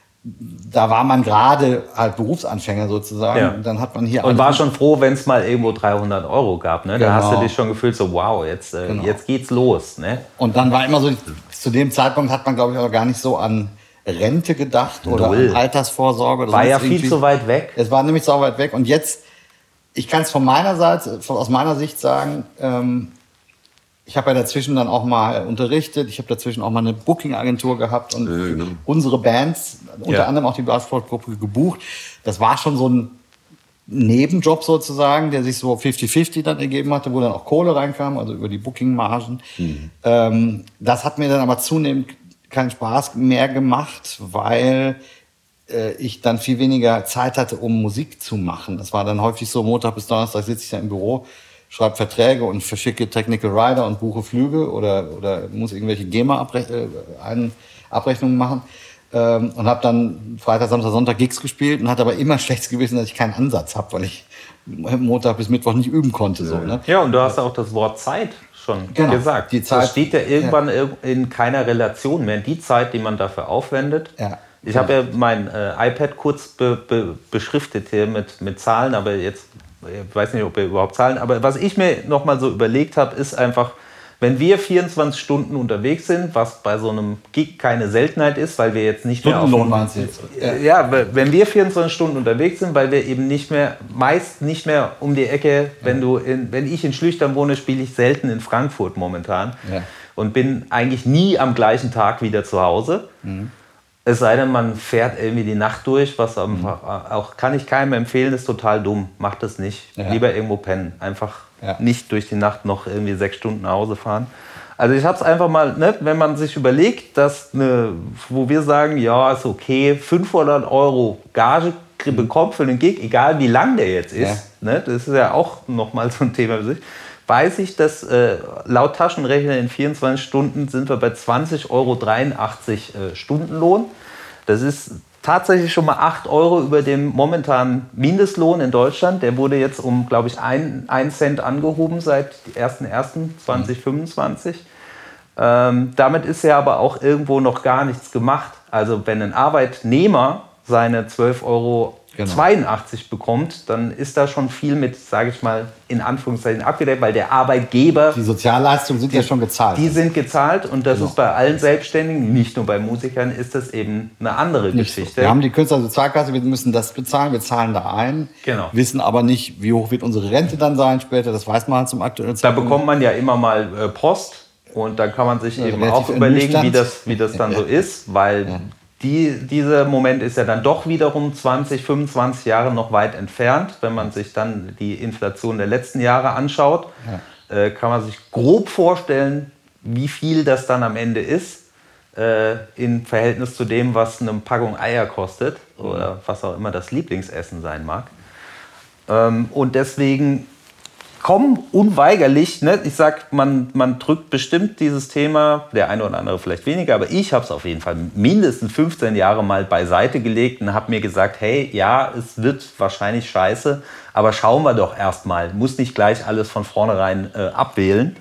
Da war man gerade halt Berufsanfänger sozusagen. Ja. Dann hat man hier und war schon froh, wenn es mal irgendwo dreihundert Euro gab. Ne? Genau. Da hast du dich schon gefühlt so, wow, jetzt, äh, genau. jetzt geht's los. Ne? Und dann war immer so, zu dem Zeitpunkt hat man, glaube ich, auch gar nicht so an Rente gedacht oder Null. An Altersvorsorge. Oder war ja viel zu weit weg. Es war nämlich so weit weg. Und jetzt, ich kann es von meiner Seite, von, aus meiner Sicht sagen, ähm, ich habe ja dazwischen dann auch mal unterrichtet. Ich habe dazwischen auch mal eine Booking-Agentur gehabt und ja, genau. unsere Bands, unter ja. anderem auch die Blassportgruppe, gebucht. Das war schon so ein Nebenjob sozusagen, der sich so fünfzig fünfzig dann ergeben hatte, wo dann auch Kohle reinkam, also über die Booking-Margen. Mhm. Ähm, das hat mir dann aber zunehmend keinen Spaß mehr gemacht, weil äh, ich dann viel weniger Zeit hatte, um Musik zu machen. Das war dann häufig so, Montag bis Donnerstag sitze ich da im Büro, schreibe Verträge und verschicke Technical Rider und buche Flüge oder, oder muss irgendwelche GEMA-Abrechnungen machen. Ähm, und habe dann Freitag, Samstag, Sonntag Gigs gespielt und hatte aber immer schlechtes Gewissen, dass ich keinen Ansatz habe, weil ich Montag bis Mittwoch nicht üben konnte. So, ne? Ja, und du hast auch das Wort Zeit schon genau, gesagt. Die Zeit, das steht ja irgendwann ja. in keiner Relation mehr. Die Zeit, die man dafür aufwendet. Ja. Ich ja. habe ja mein äh, iPad kurz be, be, beschriftet hier mit, mit Zahlen, aber jetzt... Ich weiß nicht, ob wir überhaupt zahlen, aber was ich mir noch mal so überlegt habe, ist einfach, wenn wir vierundzwanzig Stunden unterwegs sind, was bei so einem Gig keine Seltenheit ist, weil wir jetzt nicht mehr auf Stundenlohn meinst du jetzt? Ja, wenn wir vierundzwanzig Stunden unterwegs sind, weil wir eben nicht mehr, meist nicht mehr um die Ecke, wenn du in, wenn ich in Schlüchtern wohne, spiele ich selten in Frankfurt momentan Ja. und bin eigentlich nie am gleichen Tag wieder zu Hause. Mhm. Es sei denn, man fährt irgendwie die Nacht durch, was einfach mhm. auch kann ich keinem empfehlen, ist total dumm. Macht das nicht. Ja. Lieber irgendwo pennen. Einfach ja. nicht durch die Nacht noch irgendwie sechs Stunden nach Hause fahren. Also ich habe es einfach mal, ne, wenn man sich überlegt, dass eine, wo wir sagen, ja, ist okay, fünfhundert Euro Gage mhm. bekommt für einen Gig, egal wie lang der jetzt ist, ja. ne, das ist ja auch nochmal so ein Thema für sich, weiß ich, dass äh, laut Taschenrechner in vierundzwanzig Stunden sind wir bei zwanzig Euro dreiundachtzig äh, Stundenlohn. Das ist tatsächlich schon mal acht Euro über dem momentanen Mindestlohn in Deutschland. Der wurde jetzt um, glaube ich, ein, ein Cent angehoben seit ersten ersten zweitausendfünfundzwanzig. Ähm, damit ist ja aber auch irgendwo noch gar nichts gemacht. Also wenn ein Arbeitnehmer seine zwölf Euro zweiundachtzig genau. bekommt, dann ist da schon viel mit, sage ich mal, in Anführungszeichen abgedeckt, weil der Arbeitgeber... Die Sozialleistungen sind die, ja schon gezahlt. Die sind gezahlt und das genau. ist bei allen Selbstständigen, nicht nur bei Musikern, ist das eben eine andere nicht Geschichte. So. Wir haben die Künstlersozialkasse, wir müssen das bezahlen, wir zahlen da ein, genau. wissen aber nicht, wie hoch wird unsere Rente dann sein später, das weiß man halt zum aktuellen Zeitpunkt. Da bekommt man ja immer mal äh, Post und dann kann man sich ja, eben auch überlegen, wie das, wie das dann so ist, weil... Ja. Die, dieser Moment ist ja dann doch wiederum zwanzig, fünfundzwanzig Jahre noch weit entfernt. Wenn man sich dann die Inflation der letzten Jahre anschaut, ja. äh, kann man sich grob vorstellen, wie viel das dann am Ende ist, äh, im Verhältnis zu dem, was eine Packung Eier kostet oder was auch immer das Lieblingsessen sein mag. Ähm, und deswegen kommen unweigerlich, ne? Ich sag, man, man drückt bestimmt dieses Thema, der eine oder andere vielleicht weniger, aber ich habe es auf jeden Fall mindestens fünfzehn Jahre mal beiseite gelegt und habe mir gesagt, hey, ja, es wird wahrscheinlich scheiße, aber schauen wir doch erstmal, muss nicht gleich alles von vornherein äh, abwählen.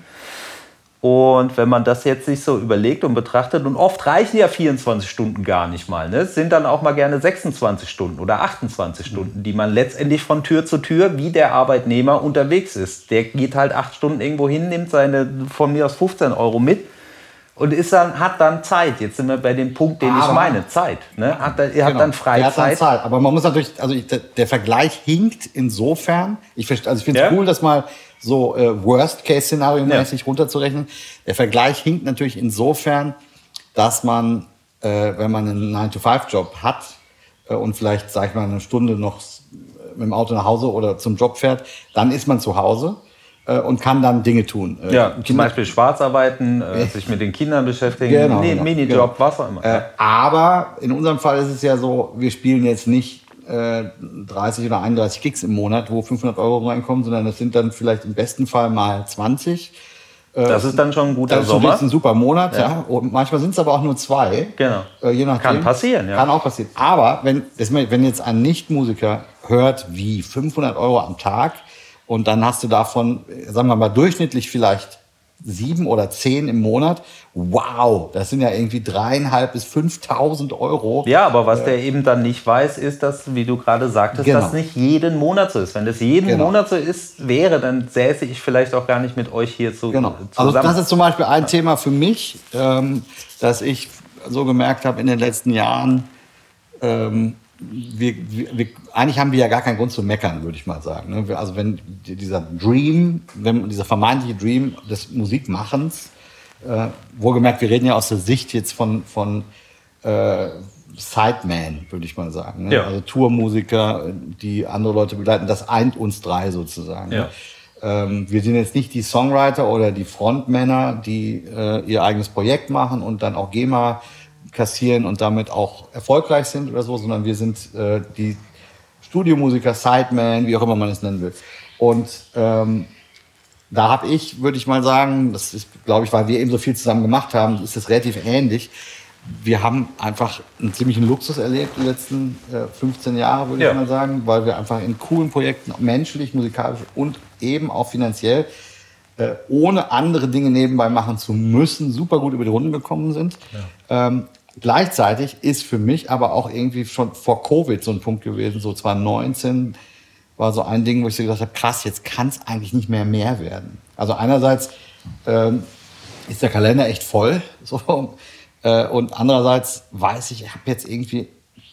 Und wenn man das jetzt sich so überlegt und betrachtet, und oft reichen ja vierundzwanzig Stunden gar nicht mal, ne? Es sind dann auch mal gerne sechsundzwanzig Stunden oder achtundzwanzig Stunden, die man letztendlich von Tür zu Tür, wie der Arbeitnehmer unterwegs ist. Der geht halt acht Stunden irgendwo hin, nimmt seine von mir aus fünfzehn Euro mit und ist dann, hat dann Zeit. Jetzt sind wir bei dem Punkt, den aber ich meine, Zeit. Ne? Hat, er genau. hat dann Freizeit. Hat dann Zeit. Aber man muss natürlich, also ich, der, der Vergleich hinkt insofern, ich, also ich finde es ja. cool, dass mal so äh, Worst-Case-Szenario-mäßig ja. runterzurechnen. Der Vergleich hinkt natürlich insofern, dass man, äh, wenn man einen nine to five Job hat äh, und vielleicht, sag ich mal, eine Stunde noch mit dem Auto nach Hause oder zum Job fährt, dann ist man zu Hause äh, und kann dann Dinge tun. Äh, ja, zum Beispiel schwarz arbeiten, äh, sich mit den Kindern beschäftigen, genau, nee, genau, Minijob, genau. was auch immer. Äh, aber in unserem Fall ist es ja so, wir spielen jetzt nicht dreißig oder einunddreißig Gigs im Monat, wo fünfhundert Euro reinkommen, sondern das sind dann vielleicht im besten Fall mal zwanzig. Das ist dann schon ein guter das ist Sommer. Das ist ein super Monat, ja. ja. Und manchmal sind es aber auch nur zwei. Genau. Je nachdem. Kann passieren, ja. Kann auch passieren. Aber wenn, wenn jetzt ein Nichtmusiker hört, wie fünfhundert Euro am Tag und dann hast du davon, sagen wir mal, durchschnittlich vielleicht sieben oder zehn im Monat. Wow, das sind ja irgendwie dreieinhalb bis fünftausend Euro. Ja, aber was äh, der eben dann nicht weiß, ist, dass, wie du gerade sagtest, genau. das nicht jeden Monat so ist. Wenn das jeden genau. Monat so ist, wäre, dann säße ich vielleicht auch gar nicht mit euch hier zu, genau. zusammen. Also das ist zum Beispiel ein Thema für mich, ähm, dass ich so gemerkt habe in den letzten Jahren, ähm, Wir, wir, eigentlich haben wir ja gar keinen Grund zu meckern, würde ich mal sagen. Also wenn dieser Dream, wenn dieser vermeintliche Dream des Musikmachens, äh, wohlgemerkt, wir reden ja aus der Sicht jetzt von, von äh, Sideman, würde ich mal sagen. Ne? Ja. Also Tourmusiker, die andere Leute begleiten, das eint uns drei sozusagen. Ja. Ne? Ähm, wir sind jetzt nicht die Songwriter oder die Frontmänner, die äh, ihr eigenes Projekt machen und dann auch GEMA kassieren und damit auch erfolgreich sind oder so, sondern wir sind äh, die Studiomusiker, Sideman, wie auch immer man es nennen will. Und ähm, da habe ich, würde ich mal sagen, das ist, glaube ich, weil wir eben so viel zusammen gemacht haben, ist das relativ ähnlich. Wir haben einfach einen ziemlichen Luxus erlebt die letzten äh, fünfzehn Jahre, würde ja. ich mal sagen, weil wir einfach in coolen Projekten, menschlich, musikalisch und eben auch finanziell, äh, ohne andere Dinge nebenbei machen zu müssen, super gut über die Runden gekommen sind. Ja. Ähm, Gleichzeitig ist für mich aber auch irgendwie schon vor Covid so ein Punkt gewesen, so zwanzig neunzehn war so ein Ding, wo ich so gedacht habe, krass, jetzt kann es eigentlich nicht mehr mehr werden. Also einerseits ähm, ist der Kalender echt voll. So. Äh, und andererseits weiß ich, ich habe jetzt irgendwie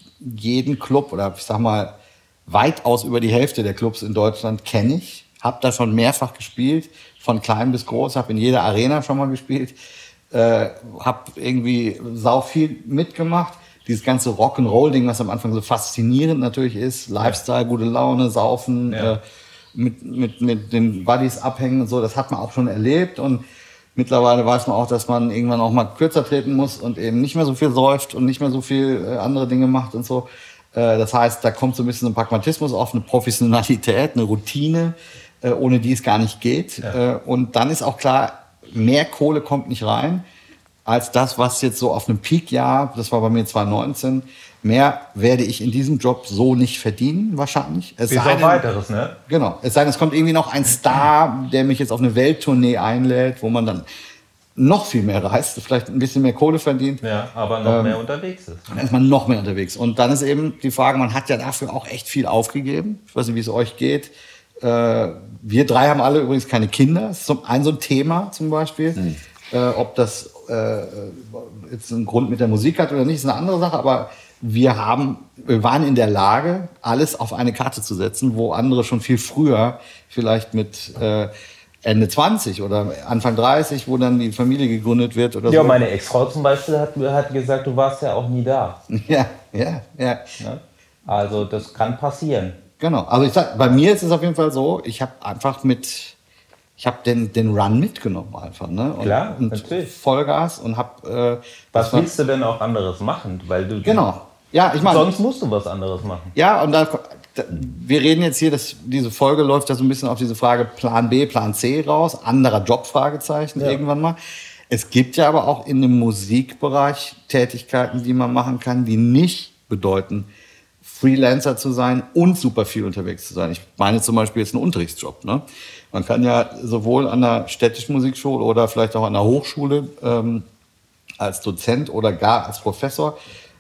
jeden Club oder ich sag mal weitaus über die Hälfte der Clubs in Deutschland kenne ich. Habe da schon mehrfach gespielt, von klein bis groß, habe in jeder Arena schon mal gespielt. Äh, habe irgendwie sau viel mitgemacht. Dieses ganze Rock'n'Roll-Ding, was am Anfang so faszinierend natürlich ist. Lifestyle, gute Laune, Saufen, ja. äh, mit, mit, mit den Buddies abhängen und so. Das hat man auch schon erlebt. Und mittlerweile weiß man auch, dass man irgendwann auch mal kürzer treten muss und eben nicht mehr so viel säuft und nicht mehr so viel äh, andere Dinge macht und so. Äh, das heißt, da kommt so ein bisschen ein Pragmatismus auf, eine Professionalität, eine Routine, äh, ohne die es gar nicht geht. Ja. Äh, und dann ist auch klar, mehr Kohle kommt nicht rein als das, was jetzt so auf einem Peak-Jahr, das war bei mir zwanzig neunzehn, mehr werde ich in diesem Job so nicht verdienen, wahrscheinlich. Es sei denn, weiteres, ne? Genau. Es sei denn, es kommt irgendwie noch ein Star, der mich jetzt auf eine Welttournee einlädt, wo man dann noch viel mehr reist, vielleicht ein bisschen mehr Kohle verdient. Ja, aber noch ähm, mehr unterwegs ist. Dann ist man noch mehr unterwegs. Und dann ist eben die Frage, man hat ja dafür auch echt viel aufgegeben. Ich weiß nicht, wie es euch geht. Äh, wir drei haben alle übrigens keine Kinder. Das ist so ein, so ein Thema zum Beispiel. Hm. Äh, ob das äh, jetzt einen Grund mit der Musik hat oder nicht, ist eine andere Sache. Aber wir haben, wir waren in der Lage, alles auf eine Karte zu setzen, wo andere schon viel früher, vielleicht mit äh, Ende zwanzig oder Anfang dreißig, wo dann die Familie gegründet wird oder ja, so. Ja, meine Ex-Frau zum Beispiel hat, hat gesagt, du warst ja auch nie da. Ja, ja, ja. ja? Also das kann passieren. Genau. Also ich sag, bei mir ist es auf jeden Fall so, ich habe einfach mit, ich habe den, den Run mitgenommen einfach, ne? Und, Klar, und natürlich. Vollgas und habe. Äh, was willst du denn auch anderes machen? Weil du genau. Ja, ich meine. Sonst musst du was anderes machen. Ja, und da, da, wir reden jetzt hier, dass diese Folge läuft ja so ein bisschen auf diese Frage Plan B, Plan C raus, anderer Job, Fragezeichen, ja. Irgendwann mal. Es gibt ja aber auch in dem Musikbereich Tätigkeiten, die man machen kann, die nicht bedeuten, Freelancer zu sein und super viel unterwegs zu sein. Ich meine zum Beispiel jetzt einen Unterrichtsjob. Ne? Man kann ja sowohl an der städtischen Musikschule oder vielleicht auch an der Hochschule ähm, als Dozent oder gar als Professor,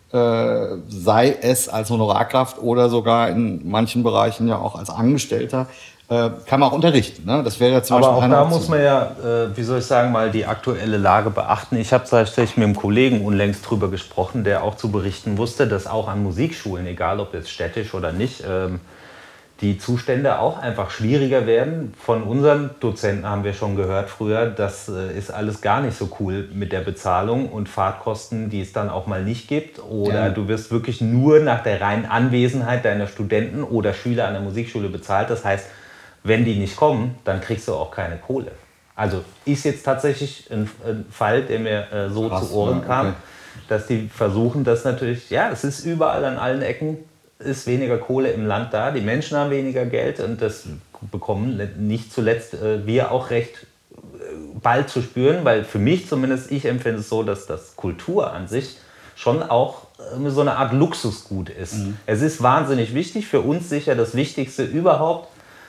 äh, sei es als Honorarkraft oder sogar in manchen Bereichen ja auch als Angestellter, äh, kann man auch unterrichten. Ne? Das wäre ja zum Aber Beispiel auch da muss man ja, äh, wie soll ich sagen, mal die aktuelle Lage beachten. Ich habe tatsächlich mit einem Kollegen unlängst drüber gesprochen, der auch zu berichten wusste, dass auch an Musikschulen, egal ob jetzt städtisch oder nicht, ähm, die Zustände auch einfach schwieriger werden. Von unseren Dozenten haben wir schon gehört früher, das äh, ist alles gar nicht so cool mit der Bezahlung und Fahrtkosten, die es dann auch mal nicht gibt. Oder ja. Du wirst wirklich nur nach der reinen Anwesenheit deiner Studenten oder Schüler an der Musikschule bezahlt. Das heißt, wenn die nicht kommen, dann kriegst du auch keine Kohle. Also ist jetzt tatsächlich ein, ein Fall, der mir äh, so Krass, zu Ohren ja, kam, okay. dass die versuchen, das natürlich, ja, es ist überall an allen Ecken, ist weniger Kohle im Land da, die Menschen haben weniger Geld und das bekommen nicht zuletzt äh, wir auch recht äh, bald zu spüren, weil für mich zumindest, ich empfinde es so, dass das Kultur an sich schon auch äh, so eine Art Luxusgut ist. Mhm. Es ist wahnsinnig wichtig, für uns sicher das Wichtigste überhaupt,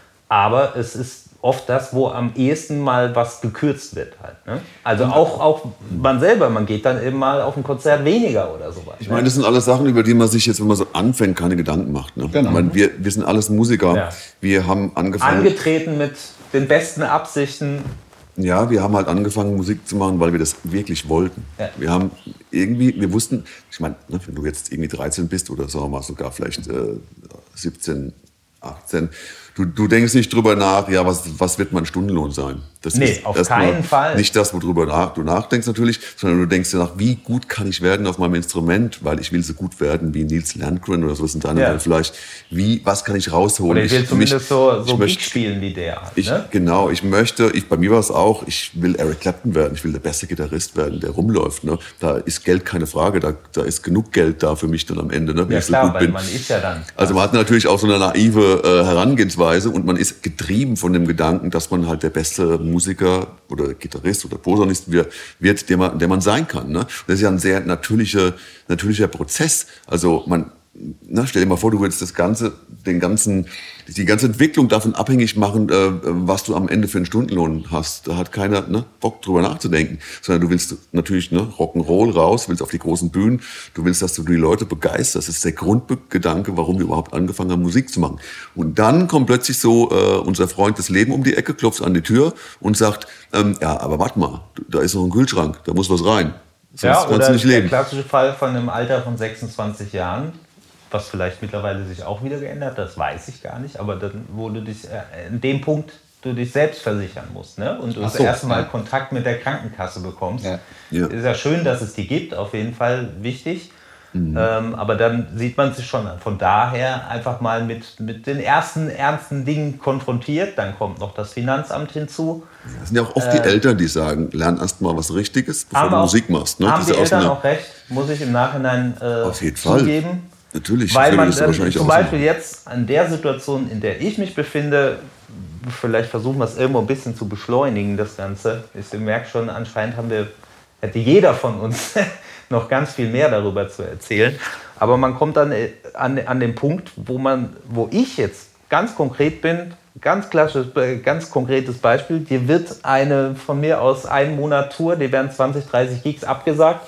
aber es ist oft das, wo am ehesten mal was gekürzt wird halt. Ne? Also auch, auch man selber, man geht dann eben mal auf ein Konzert weniger oder sowas. Ich meine, das sind alles Sachen, über die man sich jetzt, wenn man so anfängt, keine Gedanken macht. Ne? Genau. Ich meine, wir, wir sind alles Musiker. Ja. Wir haben angefangen... Angetreten mit den besten Absichten. Ja, wir haben halt angefangen, Musik zu machen, weil wir das wirklich wollten. Ja. Wir haben irgendwie, wir wussten, ich meine, ne, wenn du jetzt irgendwie dreizehn bist oder sagen wir mal sogar vielleicht äh, siebzehn, achtzehn, Du, du denkst nicht drüber nach, ja, was, was wird mein Stundenlohn sein? Das nee, ist auf keinen Fall. Nicht das, worüber nach, du nachdenkst natürlich, sondern du denkst dir nach, wie gut kann ich werden auf meinem Instrument, weil ich will so gut werden wie Nils Landgren oder so ist in deinem Fall vielleicht. Wie, was kann ich rausholen? Oder ich will ich, zumindest mich, so, so möchte, spielen wie der. Ich, ne? Genau, ich möchte, ich, bei mir war es auch, ich will Eric Clapton werden, ich will der beste Gitarrist werden, der rumläuft. Ne? Da ist Geld keine Frage, da, da ist genug Geld da für mich dann am Ende. Ne? Ja ich klar, so gut weil bin. Man ist ja dann. Also man hat natürlich auch so eine naive äh, Herangehensweise und man ist getrieben von dem Gedanken, dass man halt der beste Musiker oder Gitarrist oder Posaunist wird, der man, der man sein kann. Ne? Das ist ja ein sehr natürlicher, natürlicher Prozess. Also man, na, stell dir mal vor, du würdest das Ganze, den ganzen, die ganze Entwicklung davon abhängig machen, äh, was du am Ende für einen Stundenlohn hast. Da hat keiner ne, Bock drüber nachzudenken. Sondern du willst natürlich ne, Rock'n'Roll raus, willst auf die großen Bühnen, du willst, dass du die Leute begeisterst. Das ist der Grundgedanke, warum wir überhaupt angefangen haben, Musik zu machen. Und dann kommt plötzlich so äh, unser Freund das Leben um die Ecke, klopft an die Tür und sagt, ähm, ja, aber warte mal, da ist noch ein Kühlschrank, da muss was rein. Sonst ja, kannst oder du nicht leben. Der klassische Fall von einem Alter von sechsundzwanzig Jahren, was vielleicht mittlerweile sich auch wieder geändert, das weiß ich gar nicht, aber dann, wo du dich äh, in dem Punkt du dich selbst versichern musst, ne? Und du Ach das so, erste Mal ja. Kontakt mit der Krankenkasse bekommst. Ja. Ja. Ist ja schön, dass es die gibt, auf jeden Fall wichtig. Mhm. Ähm, aber dann sieht man sich schon von daher einfach mal mit, mit den ersten ernsten Dingen konfrontiert. Dann kommt noch das Finanzamt hinzu. Das sind ja auch oft äh, die Eltern, die sagen, lern erst mal was Richtiges, bevor du auch, Musik machst. Ne? Haben das die ist Eltern ja auch recht, muss ich im Nachhinein äh, auf jeden Fall. zugeben. Natürlich. Weil man das dann wahrscheinlich zum auch Beispiel so. jetzt an der Situation, in der ich mich befinde, vielleicht versuchen wir es irgendwo ein bisschen zu beschleunigen, das Ganze. Ich merke schon, anscheinend haben wir, hätte jeder von uns noch ganz viel mehr darüber zu erzählen. Aber man kommt dann an, an den Punkt, wo, man, wo ich jetzt ganz konkret bin, ganz klassisches, ganz konkretes Beispiel, dir wird eine von mir aus einen Monat Tour, dir werden zwanzig, dreißig Gigs abgesagt,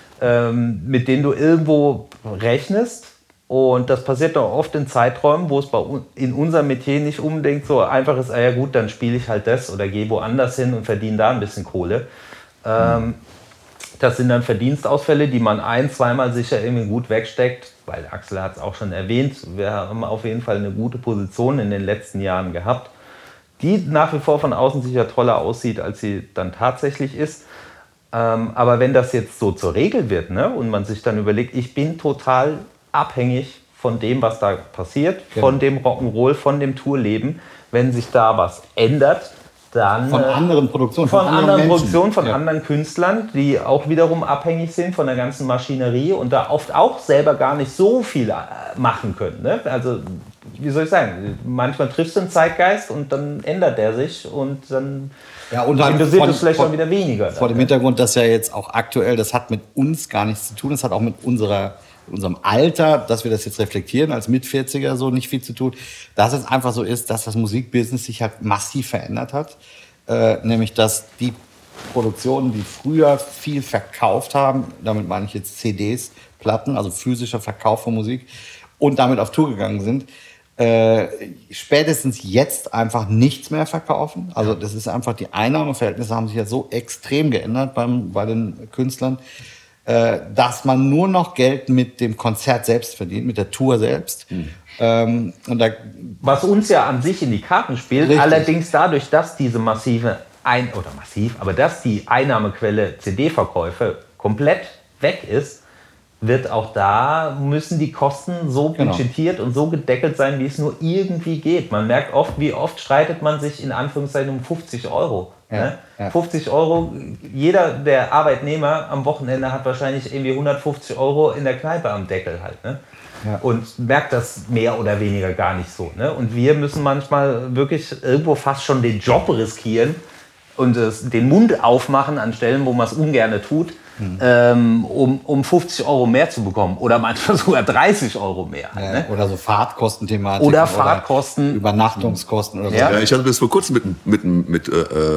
ähm, mit denen du irgendwo rechnest. Und das passiert doch oft in Zeiträumen, wo es bei un- in unserem Metier nicht unbedingt so einfach ist, ah ja gut, dann spiele ich halt das oder gehe woanders hin und verdiene da ein bisschen Kohle. Ähm, das sind dann Verdienstausfälle, die man ein-, zweimal sicher irgendwie gut wegsteckt, weil Axel hat es auch schon erwähnt, wir haben auf jeden Fall eine gute Position in den letzten Jahren gehabt, die nach wie vor von außen sicher toller aussieht, als sie dann tatsächlich ist. Ähm, aber wenn das jetzt so zur Regel wird, ne, und man sich dann überlegt, ich bin total abhängig von dem, was da passiert, genau. Von dem Rock'n'Roll, von dem Tourleben. Wenn sich da was ändert, dann... Von anderen Produktionen, von, von anderen, anderen Produktionen, von ja. anderen Künstlern, die auch wiederum abhängig sind von der ganzen Maschinerie und da oft auch selber gar nicht so viel machen können. Ne? Also, wie soll ich sagen, manchmal triffst du einen Zeitgeist und dann ändert der sich und dann... Ja, und dann interessiert von, es vielleicht von, schon wieder weniger. Vor dann, dem Hintergrund, dass ja jetzt auch aktuell, das hat mit uns gar nichts zu tun, das hat auch mit unserer, unserem Alter, dass wir das jetzt reflektieren, als Mit-vierziger so nicht viel zu tun, dass es einfach so ist, dass das Musikbusiness sich halt massiv verändert hat. Äh, nämlich, dass die Produktionen, die früher viel verkauft haben, damit meine ich jetzt C Ds, Platten, also physischer Verkauf von Musik, und damit auf Tour gegangen sind, Äh, spätestens jetzt einfach nichts mehr verkaufen. Also das ist einfach, die Einnahmeverhältnisse haben sich ja so extrem geändert beim, bei den Künstlern, äh, dass man nur noch Geld mit dem Konzert selbst verdient, mit der Tour selbst. Mhm. Ähm, und da, was uns ja an sich in die Karten spielt, richtig. Allerdings dadurch, dass diese massive, Ein- oder massiv, aber dass die Einnahmequelle C D-Verkäufe komplett weg ist, wird auch da, müssen die Kosten so budgetiert genau. und so gedeckelt sein, wie es nur irgendwie geht. Man merkt oft, wie oft streitet man sich in Anführungszeichen um fünfzig Euro. Ja, ne? ja. fünfzig Euro, jeder der Arbeitnehmer am Wochenende hat wahrscheinlich irgendwie hundertfünfzig Euro in der Kneipe am Deckel halt. Ne? Ja. Und merkt das mehr oder weniger gar nicht so. Ne? Und wir müssen manchmal wirklich irgendwo fast schon den Job riskieren und es, den Mund aufmachen an Stellen, wo man es ungern tut, Hm. Ähm, um, um fünfzig Euro mehr zu bekommen oder manchmal sogar dreißig Euro mehr. Ja, ne? Oder so Fahrtkostenthematik. Oder Fahrtkosten. Oder Übernachtungskosten. Oder so. Ja. Ja, ich hatte das vor kurzem mit, mit, mit äh, äh,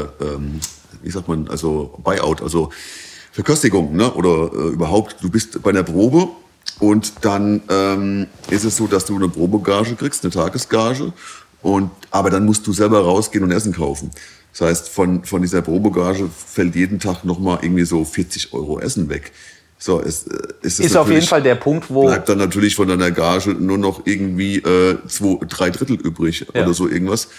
wie sagt man, also Buyout, also Verköstigung, ne? Oder äh, überhaupt, du bist bei einer Probe und dann ähm, ist es so, dass du eine Probegage kriegst, eine Tagesgage, und, aber dann musst du selber rausgehen und Essen kaufen. Das heißt, von, von dieser Probegage fällt jeden Tag nochmal irgendwie so vierzig Euro Essen weg. So, es, ist, ist auf jeden Fall der Punkt, wo... Bleibt dann natürlich von deiner Gage nur noch irgendwie äh, zwei, drei Drittel übrig, ja. Oder so irgendwas.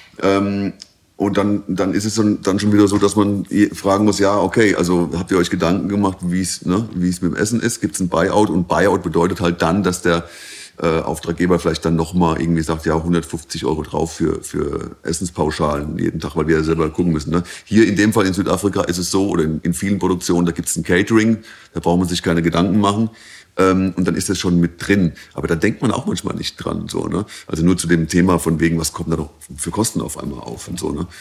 Ähm, und dann, dann ist es dann, dann schon wieder so, dass man fragen muss, ja, okay, also habt ihr euch Gedanken gemacht, wie es, ne, wie es mit dem Essen ist? Gibt es ein Buyout? Und Buyout bedeutet halt dann, dass der Äh, Auftraggeber vielleicht dann nochmal irgendwie sagt, ja, hundertfünfzig Euro drauf für, für Essenspauschalen jeden Tag, weil wir ja selber gucken müssen. Ne? Hier in dem Fall in Südafrika ist es so, oder in, in vielen Produktionen, da gibt es ein Catering, da braucht man sich keine Gedanken machen. Ähm, und dann ist das schon mit drin. Aber da denkt man auch manchmal nicht dran. So, ne? Also nur zu dem Thema von wegen, was kommt da noch für Kosten auf einmal auf und so. Ne?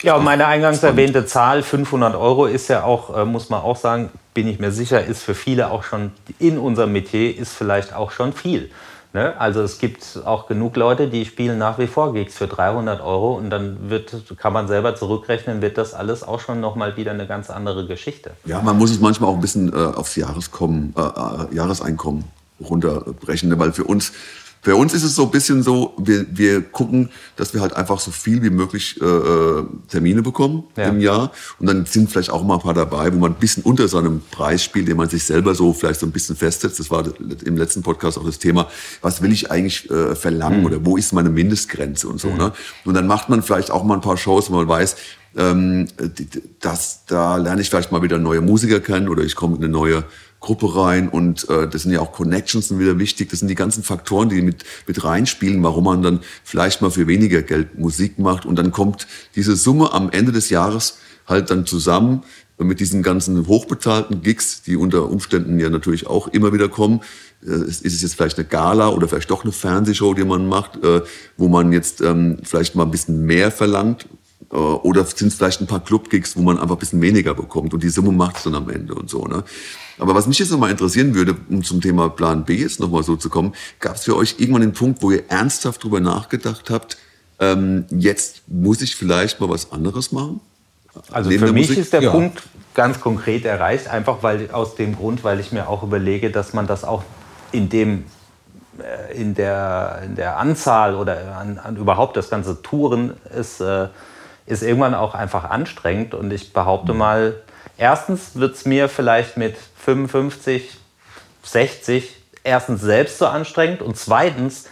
Ja, und meine eingangs erwähnte Zahl, fünfhundert Euro, ist ja auch, äh, muss man auch sagen, bin ich mir sicher, ist für viele auch schon, in unserem Metier, ist vielleicht auch schon viel. Ne? Also es gibt auch genug Leute, die spielen nach wie vor Gigs für dreihundert Euro und dann wird, kann man selber zurückrechnen, wird das alles auch schon nochmal wieder eine ganz andere Geschichte. Ja, man muss es manchmal auch ein bisschen äh, aufs Jahreskommen, äh, Jahreseinkommen runterbrechen, ne? Weil für uns Für uns ist es so ein bisschen so, wir, wir gucken, dass wir halt einfach so viel wie möglich äh, Termine bekommen ja. im Jahr. Und dann sind vielleicht auch mal ein paar dabei, wo man ein bisschen unter seinem Preis spielt, den man sich selber so vielleicht so ein bisschen festsetzt. Das war im letzten Podcast auch das Thema, was will ich eigentlich äh, verlangen mhm. oder wo ist meine Mindestgrenze und so. Mhm. Ne? Und dann macht man vielleicht auch mal ein paar Shows, wo man weiß, ähm, dass, da lerne ich vielleicht mal wieder neue Musiker kennen oder ich komme in eine neue Gruppe rein und äh, das sind ja auch Connections sind wieder wichtig. Das sind die ganzen Faktoren, die mit mit reinspielen, warum man dann vielleicht mal für weniger Geld Musik macht und dann kommt diese Summe am Ende des Jahres halt dann zusammen mit diesen ganzen hochbezahlten Gigs, die unter Umständen ja natürlich auch immer wieder kommen. Äh, ist es jetzt vielleicht eine Gala oder vielleicht doch eine Fernsehshow, die man macht, äh, wo man jetzt ähm, vielleicht mal ein bisschen mehr verlangt. Oder sind es vielleicht ein paar Club-Gigs, wo man einfach ein bisschen weniger bekommt und die Summe macht es dann am Ende und so. Ne? Aber was mich jetzt nochmal interessieren würde, um zum Thema Plan B jetzt nochmal so zu kommen, gab es für euch irgendwann den Punkt, wo ihr ernsthaft drüber nachgedacht habt, ähm, jetzt muss ich vielleicht mal was anderes machen? Also für mich Musik? ist der ja. Punkt ganz konkret erreicht, einfach weil aus dem Grund, weil ich mir auch überlege, dass man das auch in dem äh, in der, in der Anzahl oder an, an überhaupt das ganze Touren ist, äh, ist irgendwann auch einfach anstrengend. Und ich behaupte mal, erstens wird es mir vielleicht mit fünfundfünfzig, sechzig erstens selbst so anstrengend und zweitens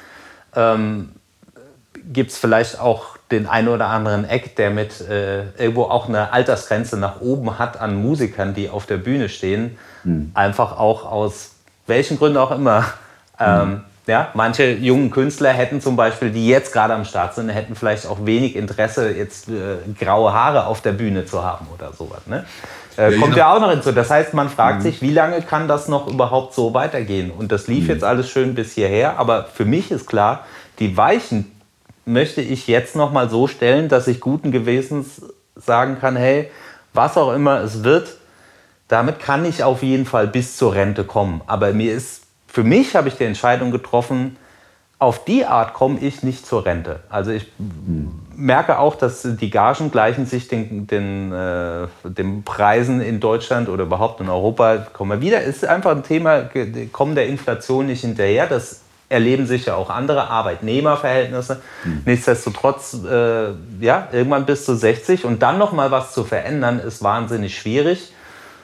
ähm, gibt es vielleicht auch den einen oder anderen Eck, der mit äh, irgendwo auch eine Altersgrenze nach oben hat an Musikern, die auf der Bühne stehen, mhm. einfach auch aus welchen Gründen auch immer. Ähm, mhm. Ja, manche jungen Künstler hätten zum Beispiel, die jetzt gerade am Start sind, hätten vielleicht auch wenig Interesse, jetzt äh, graue Haare auf der Bühne zu haben oder sowas. Ne? Äh, ja, kommt ja auch noch hinzu. Das heißt, man fragt mhm. sich, wie lange kann das noch überhaupt so weitergehen? Und das lief mhm. jetzt alles schön bis hierher, aber für mich ist klar, die Weichen möchte ich jetzt noch mal so stellen, dass ich guten Gewissens sagen kann, hey, was auch immer es wird, damit kann ich auf jeden Fall bis zur Rente kommen. Aber mir ist Für mich habe ich die Entscheidung getroffen, auf die Art komme ich nicht zur Rente. Also ich hm. merke auch, dass die Gagen gleichen sich den, den, äh, den Preisen in Deutschland oder überhaupt in Europa. Kommen wir wieder. Es ist einfach ein Thema, kommen der Inflation nicht hinterher. Das erleben sich ja auch andere Arbeitnehmerverhältnisse. Hm. Nichtsdestotrotz, äh, ja, irgendwann bis zu sechzig und dann noch mal was zu verändern, ist wahnsinnig schwierig.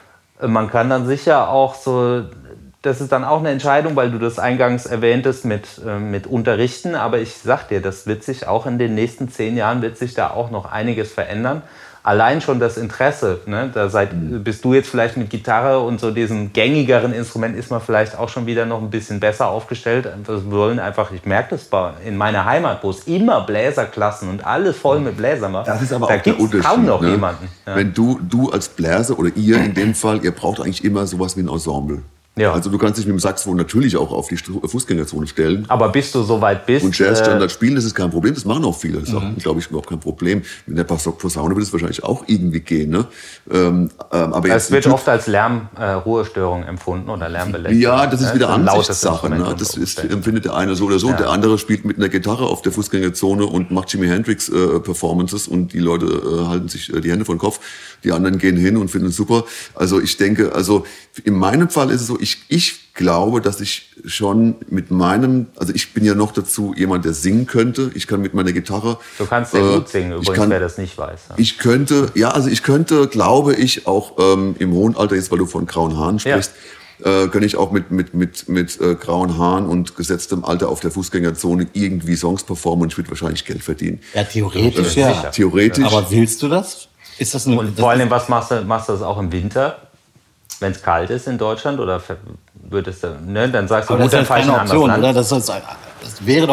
Man kann dann sicher auch so... Das ist dann auch eine Entscheidung, weil du das eingangs erwähntest mit, äh, mit Unterrichten. Aber ich sag dir, das wird sich auch in den nächsten zehn Jahren wird sich da auch noch einiges verändern. Allein schon das Interesse. Ne? Da seid, mhm. bist du jetzt vielleicht mit Gitarre und so diesem gängigeren Instrument ist man vielleicht auch schon wieder noch ein bisschen besser aufgestellt. Wir wollen einfach, ich merke das in meiner Heimat, wo es immer Bläserklassen und alles voll mit Bläsern war. Das ist aber da auch der Unterschied. Kaum noch ne? jemanden. Ja. Wenn du, du als Bläser oder ihr in dem Fall, ihr braucht eigentlich immer sowas wie ein Ensemble. Ja. Also du kannst dich mit dem Saxophon natürlich auch auf die Fußgängerzone stellen. Aber bis du so weit bist... Und Jazzstandard äh, spielen, das ist kein Problem. Das machen auch viele. Das ist, mhm. glaube ich, überhaupt kein Problem. Mit der Posaune wird es wahrscheinlich auch irgendwie gehen. Ne? Ähm, aber jetzt es wird oft als Lärmruhestörung äh, empfunden oder Lärmbelästigung. Ja, das ist wieder ne? Ansichtssache. Ne? Das ist, empfindet der eine so oder so. Ja. Der andere spielt mit einer Gitarre auf der Fußgängerzone und macht Jimi Hendrix äh, Performances und die Leute äh, halten sich äh, die Hände vor den Kopf. Die anderen gehen hin und finden es super. Also ich denke, also in meinem Fall ist es so, ich, ich glaube, dass ich schon mit meinem, also ich bin ja noch dazu jemand, der singen könnte. Ich kann mit meiner Gitarre. Du kannst sehr äh, gut singen, übrigens, kann, wer das nicht weiß. Ja. Ich könnte, ja, also ich könnte, glaube ich, auch ähm, im hohen Alter, jetzt weil du von grauen Haaren sprichst, ja. äh, kann ich auch mit, mit, mit, mit äh, grauen Haaren und gesetztem Alter auf der Fußgängerzone irgendwie Songs performen und ich würde wahrscheinlich Geld verdienen. Ja, theoretisch, äh, ja. Theoretisch. Aber willst du das? Ist das eine, und vor allem, was machst du, machst du das auch im Winter, wenn es kalt ist in Deutschland? Oder würdest du, ne, dann sagst du, gut, dann fahre ich eine Option, oder? Das, ist, das wäre doch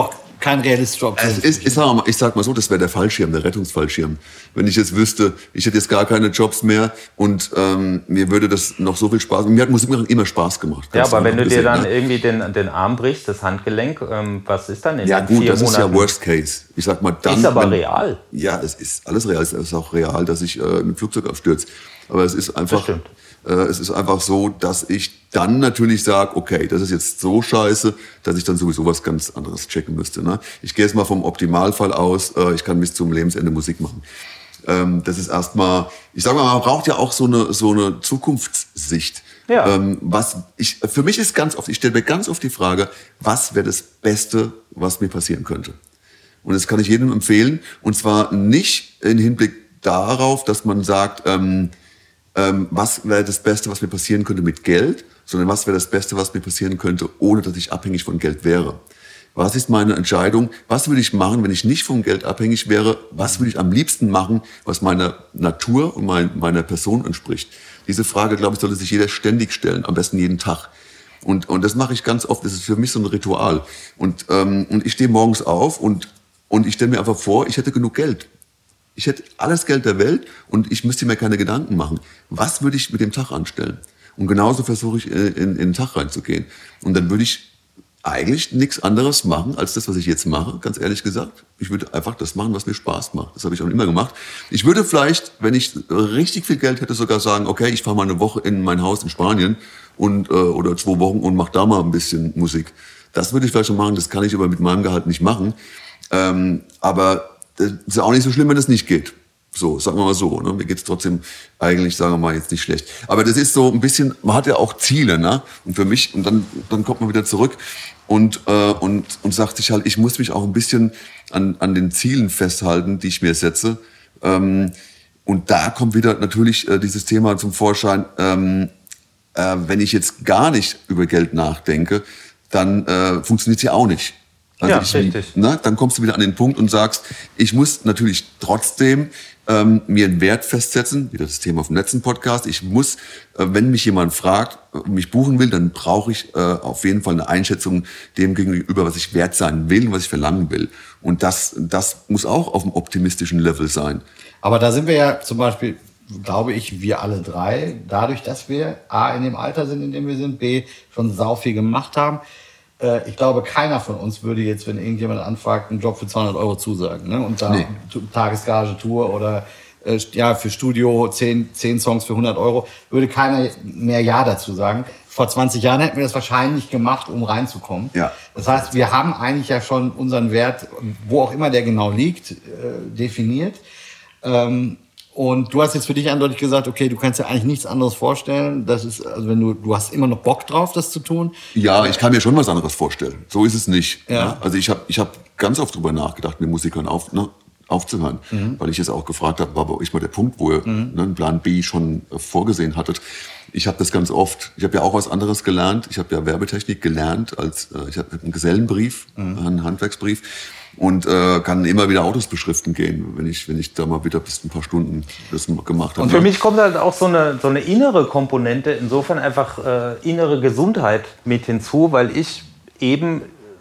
kein realistischer Es ist, ich, sag mal, ich sag mal so, das wäre der Fallschirm, der Rettungsfallschirm. Wenn ich jetzt wüsste, ich hätte jetzt gar keine Jobs mehr und ähm, mir würde das noch so viel Spaß, mir hat Musik immer Spaß gemacht. Ja, aber wenn du gesehen, dir dann ne? irgendwie den, den Arm brichst, das Handgelenk, ähm, was ist dann in ja, den gut, vier das Monaten? ist ja Worst Case. Ich sag mal dann. Ist aber wenn, real. Ja, es ist alles real. Es ist auch real, dass ich äh, mit Flugzeug abstürze. Aber es ist einfach, äh, es ist einfach so, dass ich dann natürlich sage, okay, das ist jetzt so scheiße, dass ich dann sowieso was ganz anderes checken müsste. Ne? Ich gehe jetzt mal vom Optimalfall aus, äh, ich kann bis zum Lebensende Musik machen. Ähm, das ist erstmal, ich sage mal, man braucht ja auch so eine, so eine Zukunftssicht. Ja. Ähm, was ich, für mich ist ganz oft, ich stelle mir ganz oft die Frage, was wäre das Beste, was mir passieren könnte? Und das kann ich jedem empfehlen. Und zwar nicht im Hinblick darauf, dass man sagt, ähm, ähm, was wäre das Beste, was mir passieren könnte mit Geld, sondern was wäre das Beste, was mir passieren könnte, ohne dass ich abhängig von Geld wäre. Was ist meine Entscheidung? Was würde ich machen, wenn ich nicht vom Geld abhängig wäre? Was würde ich am liebsten machen, was meiner Natur und mein, meiner Person entspricht? Diese Frage, glaube ich, sollte sich jeder ständig stellen, am besten jeden Tag. Und, und das mache ich ganz oft. Das ist für mich so ein Ritual. Und, ähm, und ich stehe morgens auf und, und ich stelle mir einfach vor, ich hätte genug Geld. Ich hätte alles Geld der Welt und ich müsste mir keine Gedanken machen. Was würde ich mit dem Tag anstellen? Und genauso versuche ich, in, in, in den Tag reinzugehen. Und dann würde ich eigentlich nichts anderes machen, als das, was ich jetzt mache, ganz ehrlich gesagt. Ich würde einfach das machen, was mir Spaß macht. Das habe ich auch immer gemacht. Ich würde vielleicht, wenn ich richtig viel Geld hätte, sogar sagen, okay, ich fahre mal eine Woche in mein Haus in Spanien und, äh, oder zwei Wochen und mache da mal ein bisschen Musik. Das würde ich vielleicht schon machen, das kann ich aber mit meinem Gehalt nicht machen. Ähm, aber das ist auch nicht so schlimm, wenn das nicht geht. So, sagen wir mal so. Ne? Mir geht's trotzdem eigentlich, sagen wir mal, jetzt nicht schlecht. Aber das ist so ein bisschen, man hat ja auch Ziele, ne? Und für mich, und dann, dann kommt man wieder zurück und, äh, und, und sagt sich halt, ich muss mich auch ein bisschen an, an den Zielen festhalten, die ich mir setze. Ähm, und da kommt wieder natürlich äh, dieses Thema zum Vorschein, ähm, äh, wenn ich jetzt gar nicht über Geld nachdenke, dann äh, funktioniert es ja auch nicht. Also ja, ich, richtig. Ne, dann kommst du wieder an den Punkt und sagst, ich muss natürlich trotzdem ähm, mir einen Wert festsetzen, wieder das Thema vom letzten Podcast. Ich muss, äh, wenn mich jemand fragt, äh, mich buchen will, dann brauche ich äh, auf jeden Fall eine Einschätzung dem gegenüber, was ich wert sein will und was ich verlangen will. Und das, das muss auch auf einem optimistischen Level sein. Aber da sind wir ja zum Beispiel, glaube ich, wir alle drei, dadurch, dass wir A, in dem Alter sind, in dem wir sind, B, schon sau viel gemacht haben. Ich glaube, keiner von uns würde jetzt, wenn irgendjemand anfragt, einen Job für zweihundert Euro zusagen. Ne? Und da nee. Tagesgage, Tour oder äh, ja, für Studio zehn, zehn Songs für hundert Euro, würde keiner mehr Ja dazu sagen. Vor zwanzig Jahren hätten wir das wahrscheinlich gemacht, um reinzukommen. Ja. Das heißt, wir haben eigentlich ja schon unseren Wert, wo auch immer der genau liegt, äh, definiert. Ähm, Und du hast jetzt für dich eindeutig gesagt, okay, du kannst dir eigentlich nichts anderes vorstellen. Das ist, also wenn du, du hast immer noch Bock drauf, das zu tun. Ja, ich kann mir schon was anderes vorstellen. So ist es nicht. Ja. Ne? Also ich habe ich hab ganz oft drüber nachgedacht, mit Musikern auf, ne, aufzuhören. Mhm. Weil ich jetzt auch gefragt habe, war bei euch mal der Punkt, wo ihr mhm. ne, einen Plan B schon äh, vorgesehen hattet. Ich habe das ganz oft, ich habe ja auch was anderes gelernt. Ich habe ja Werbetechnik gelernt. als äh, Ich habe einen Gesellenbrief, mhm. einen Handwerksbrief. Und äh, kann immer wieder Autos beschriften gehen, wenn ich, wenn ich da mal wieder bis ein paar Stunden das gemacht habe. Und für mich kommt halt auch so eine, so eine innere Komponente, insofern einfach äh, innere Gesundheit mit hinzu, weil ich eben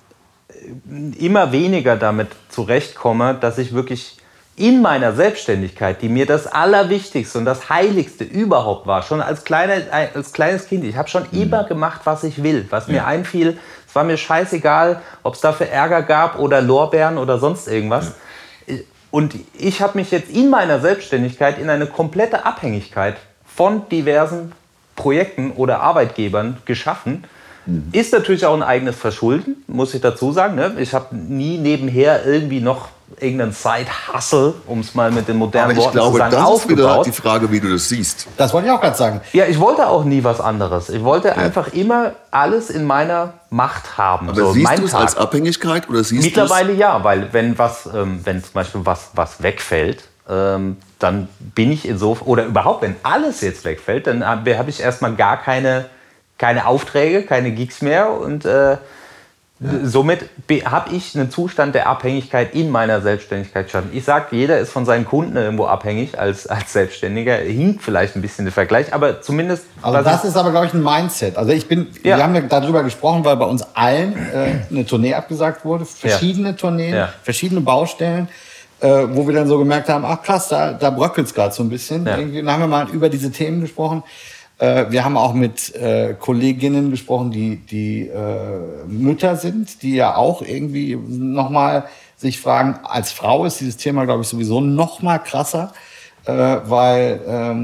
immer weniger damit zurechtkomme, dass ich wirklich in meiner Selbstständigkeit, die mir das Allerwichtigste und das Heiligste überhaupt war, schon als, kleine, als kleines Kind, ich habe schon mhm. immer gemacht, was ich will, was ja. mir einfiel. Es war mir scheißegal, ob es dafür Ärger gab oder Lorbeeren oder sonst irgendwas. Ja. Und ich habe mich jetzt in meiner Selbstständigkeit in eine komplette Abhängigkeit von diversen Projekten oder Arbeitgebern geschaffen. Mhm. Ist natürlich auch ein eigenes Verschulden, muss ich dazu sagen. Ne? Ich habe nie nebenher irgendwie noch irgendeinen Side-Hustle, um es mal mit den modernen Worten zu sagen, aufgebaut. Aber ich glaube, das ist wieder die Frage, wie du das siehst. Das wollte ich auch gerade sagen. Ja, ich wollte auch nie was anderes. Ich wollte ja. einfach immer alles in meiner Macht haben. Aber so, siehst du es als Abhängigkeit oder siehst Mittlerweile ja, weil wenn was, ähm, wenn zum Beispiel was, was wegfällt, ähm, dann bin ich insofern, oder überhaupt, wenn alles jetzt wegfällt, dann habe ich erstmal gar keine, keine Aufträge, keine Gigs mehr und äh, Somit habe ich einen Zustand der Abhängigkeit in meiner Selbstständigkeit schon. Ich sage, jeder ist von seinen Kunden irgendwo abhängig als, als Selbstständiger. Hinkt vielleicht ein bisschen der Vergleich, aber zumindest... Also das ist aber, glaube ich, ein Mindset. Also ich bin, ja. wir haben ja darüber gesprochen, weil bei uns allen äh, eine Tournee abgesagt wurde. Verschiedene ja. Tourneen, ja. verschiedene Baustellen, äh, wo wir dann so gemerkt haben, ach krass, da, da bröckelt es gerade so ein bisschen. Ja. Irgendwie, dann haben wir mal über diese Themen gesprochen. Wir haben auch mit äh, Kolleginnen gesprochen, die, die äh, Mütter sind, die ja auch irgendwie nochmal sich fragen, als Frau ist dieses Thema, glaube ich, sowieso noch mal krasser, äh, weil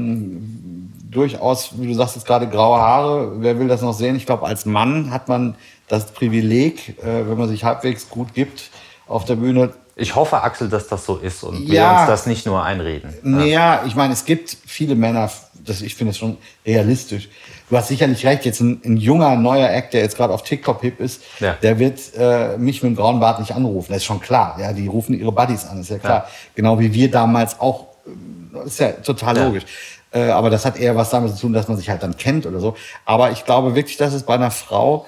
ähm, durchaus, wie du sagst jetzt gerade, graue Haare, wer will das noch sehen? Ich glaube, als Mann hat man das Privileg, äh, wenn man sich halbwegs gut gibt auf der Bühne. Ich hoffe, Axel, dass das so ist und ja, wir uns das nicht nur einreden. Naja, ich meine, es gibt viele Männer, das, ich finde es schon realistisch. Du hast sicherlich recht, jetzt ein, ein junger, neuer Act, der jetzt gerade auf TikTok hip ist, ja. der wird äh, mich mit dem grauen Bart nicht anrufen. Das ist schon klar. Ja, die rufen ihre Buddies an, ist ja klar. Ja. Genau wie wir damals auch. Das ist ja total ja. logisch. Äh, aber das hat eher was damit zu tun, dass man sich halt dann kennt oder so. Aber ich glaube wirklich, dass es bei einer Frau,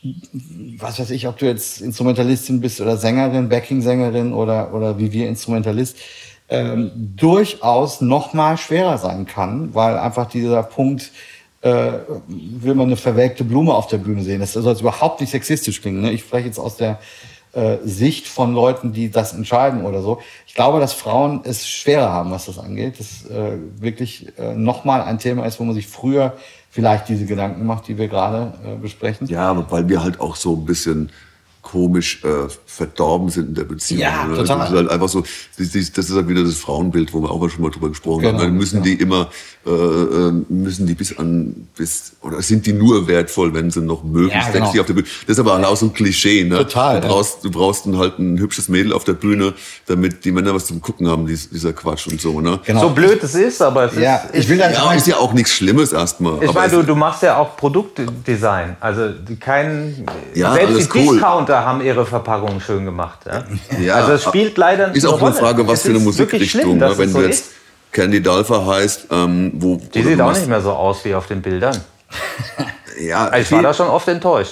was weiß ich, ob du jetzt Instrumentalistin bist oder Sängerin, Backing-Sängerin oder, oder wie wir Instrumentalist, ähm, durchaus noch mal schwerer sein kann, weil einfach dieser Punkt, äh, will man eine verwelkte Blume auf der Bühne sehen. Das soll jetzt überhaupt nicht sexistisch klingen. Ne? Ich spreche jetzt aus der äh, Sicht von Leuten, die das entscheiden oder so. Ich glaube, dass Frauen es schwerer haben, was das angeht. Das äh, wirklich äh, noch mal ein Thema ist, wo man sich früher vielleicht diese Gedanken macht, die wir gerade äh, besprechen. Ja, aber weil wir halt auch so ein bisschen komisch äh, verdorben sind in der Beziehung. Ja, ne? total. Das ist halt einfach so, das ist halt wieder das Frauenbild, wo wir auch schon mal drüber gesprochen genau, haben. Dann müssen genau. die immer, äh, müssen die bis an, bis, oder sind die nur wertvoll, wenn sie noch möglichst ja, genau. auf der Bühne. Das ist aber auch so ein Klischee, ne? Total. Du brauchst, du brauchst dann halt ein hübsches Mädel auf der Bühne, damit die Männer was zum Gucken haben, dies, dieser Quatsch und so, ne? Genau. So blöd es ist, aber es ja, ist, ich will das ja, ist ja auch nichts Schlimmes erstmal. Ich meine, du, du machst ja auch Produktdesign. Also kein, ja, selbst die cool. Discounter haben ihre Verpackung schön gemacht. Ja? Ja, also es spielt leider ist auch eine Frage, was es für eine Musikrichtung. Schlimm, ne? Wenn so du jetzt ist. Candy Dulfer heißt, ähm, wo... Die sieht auch nicht mehr so aus wie auf den Bildern. Ja, ich war da schon oft enttäuscht.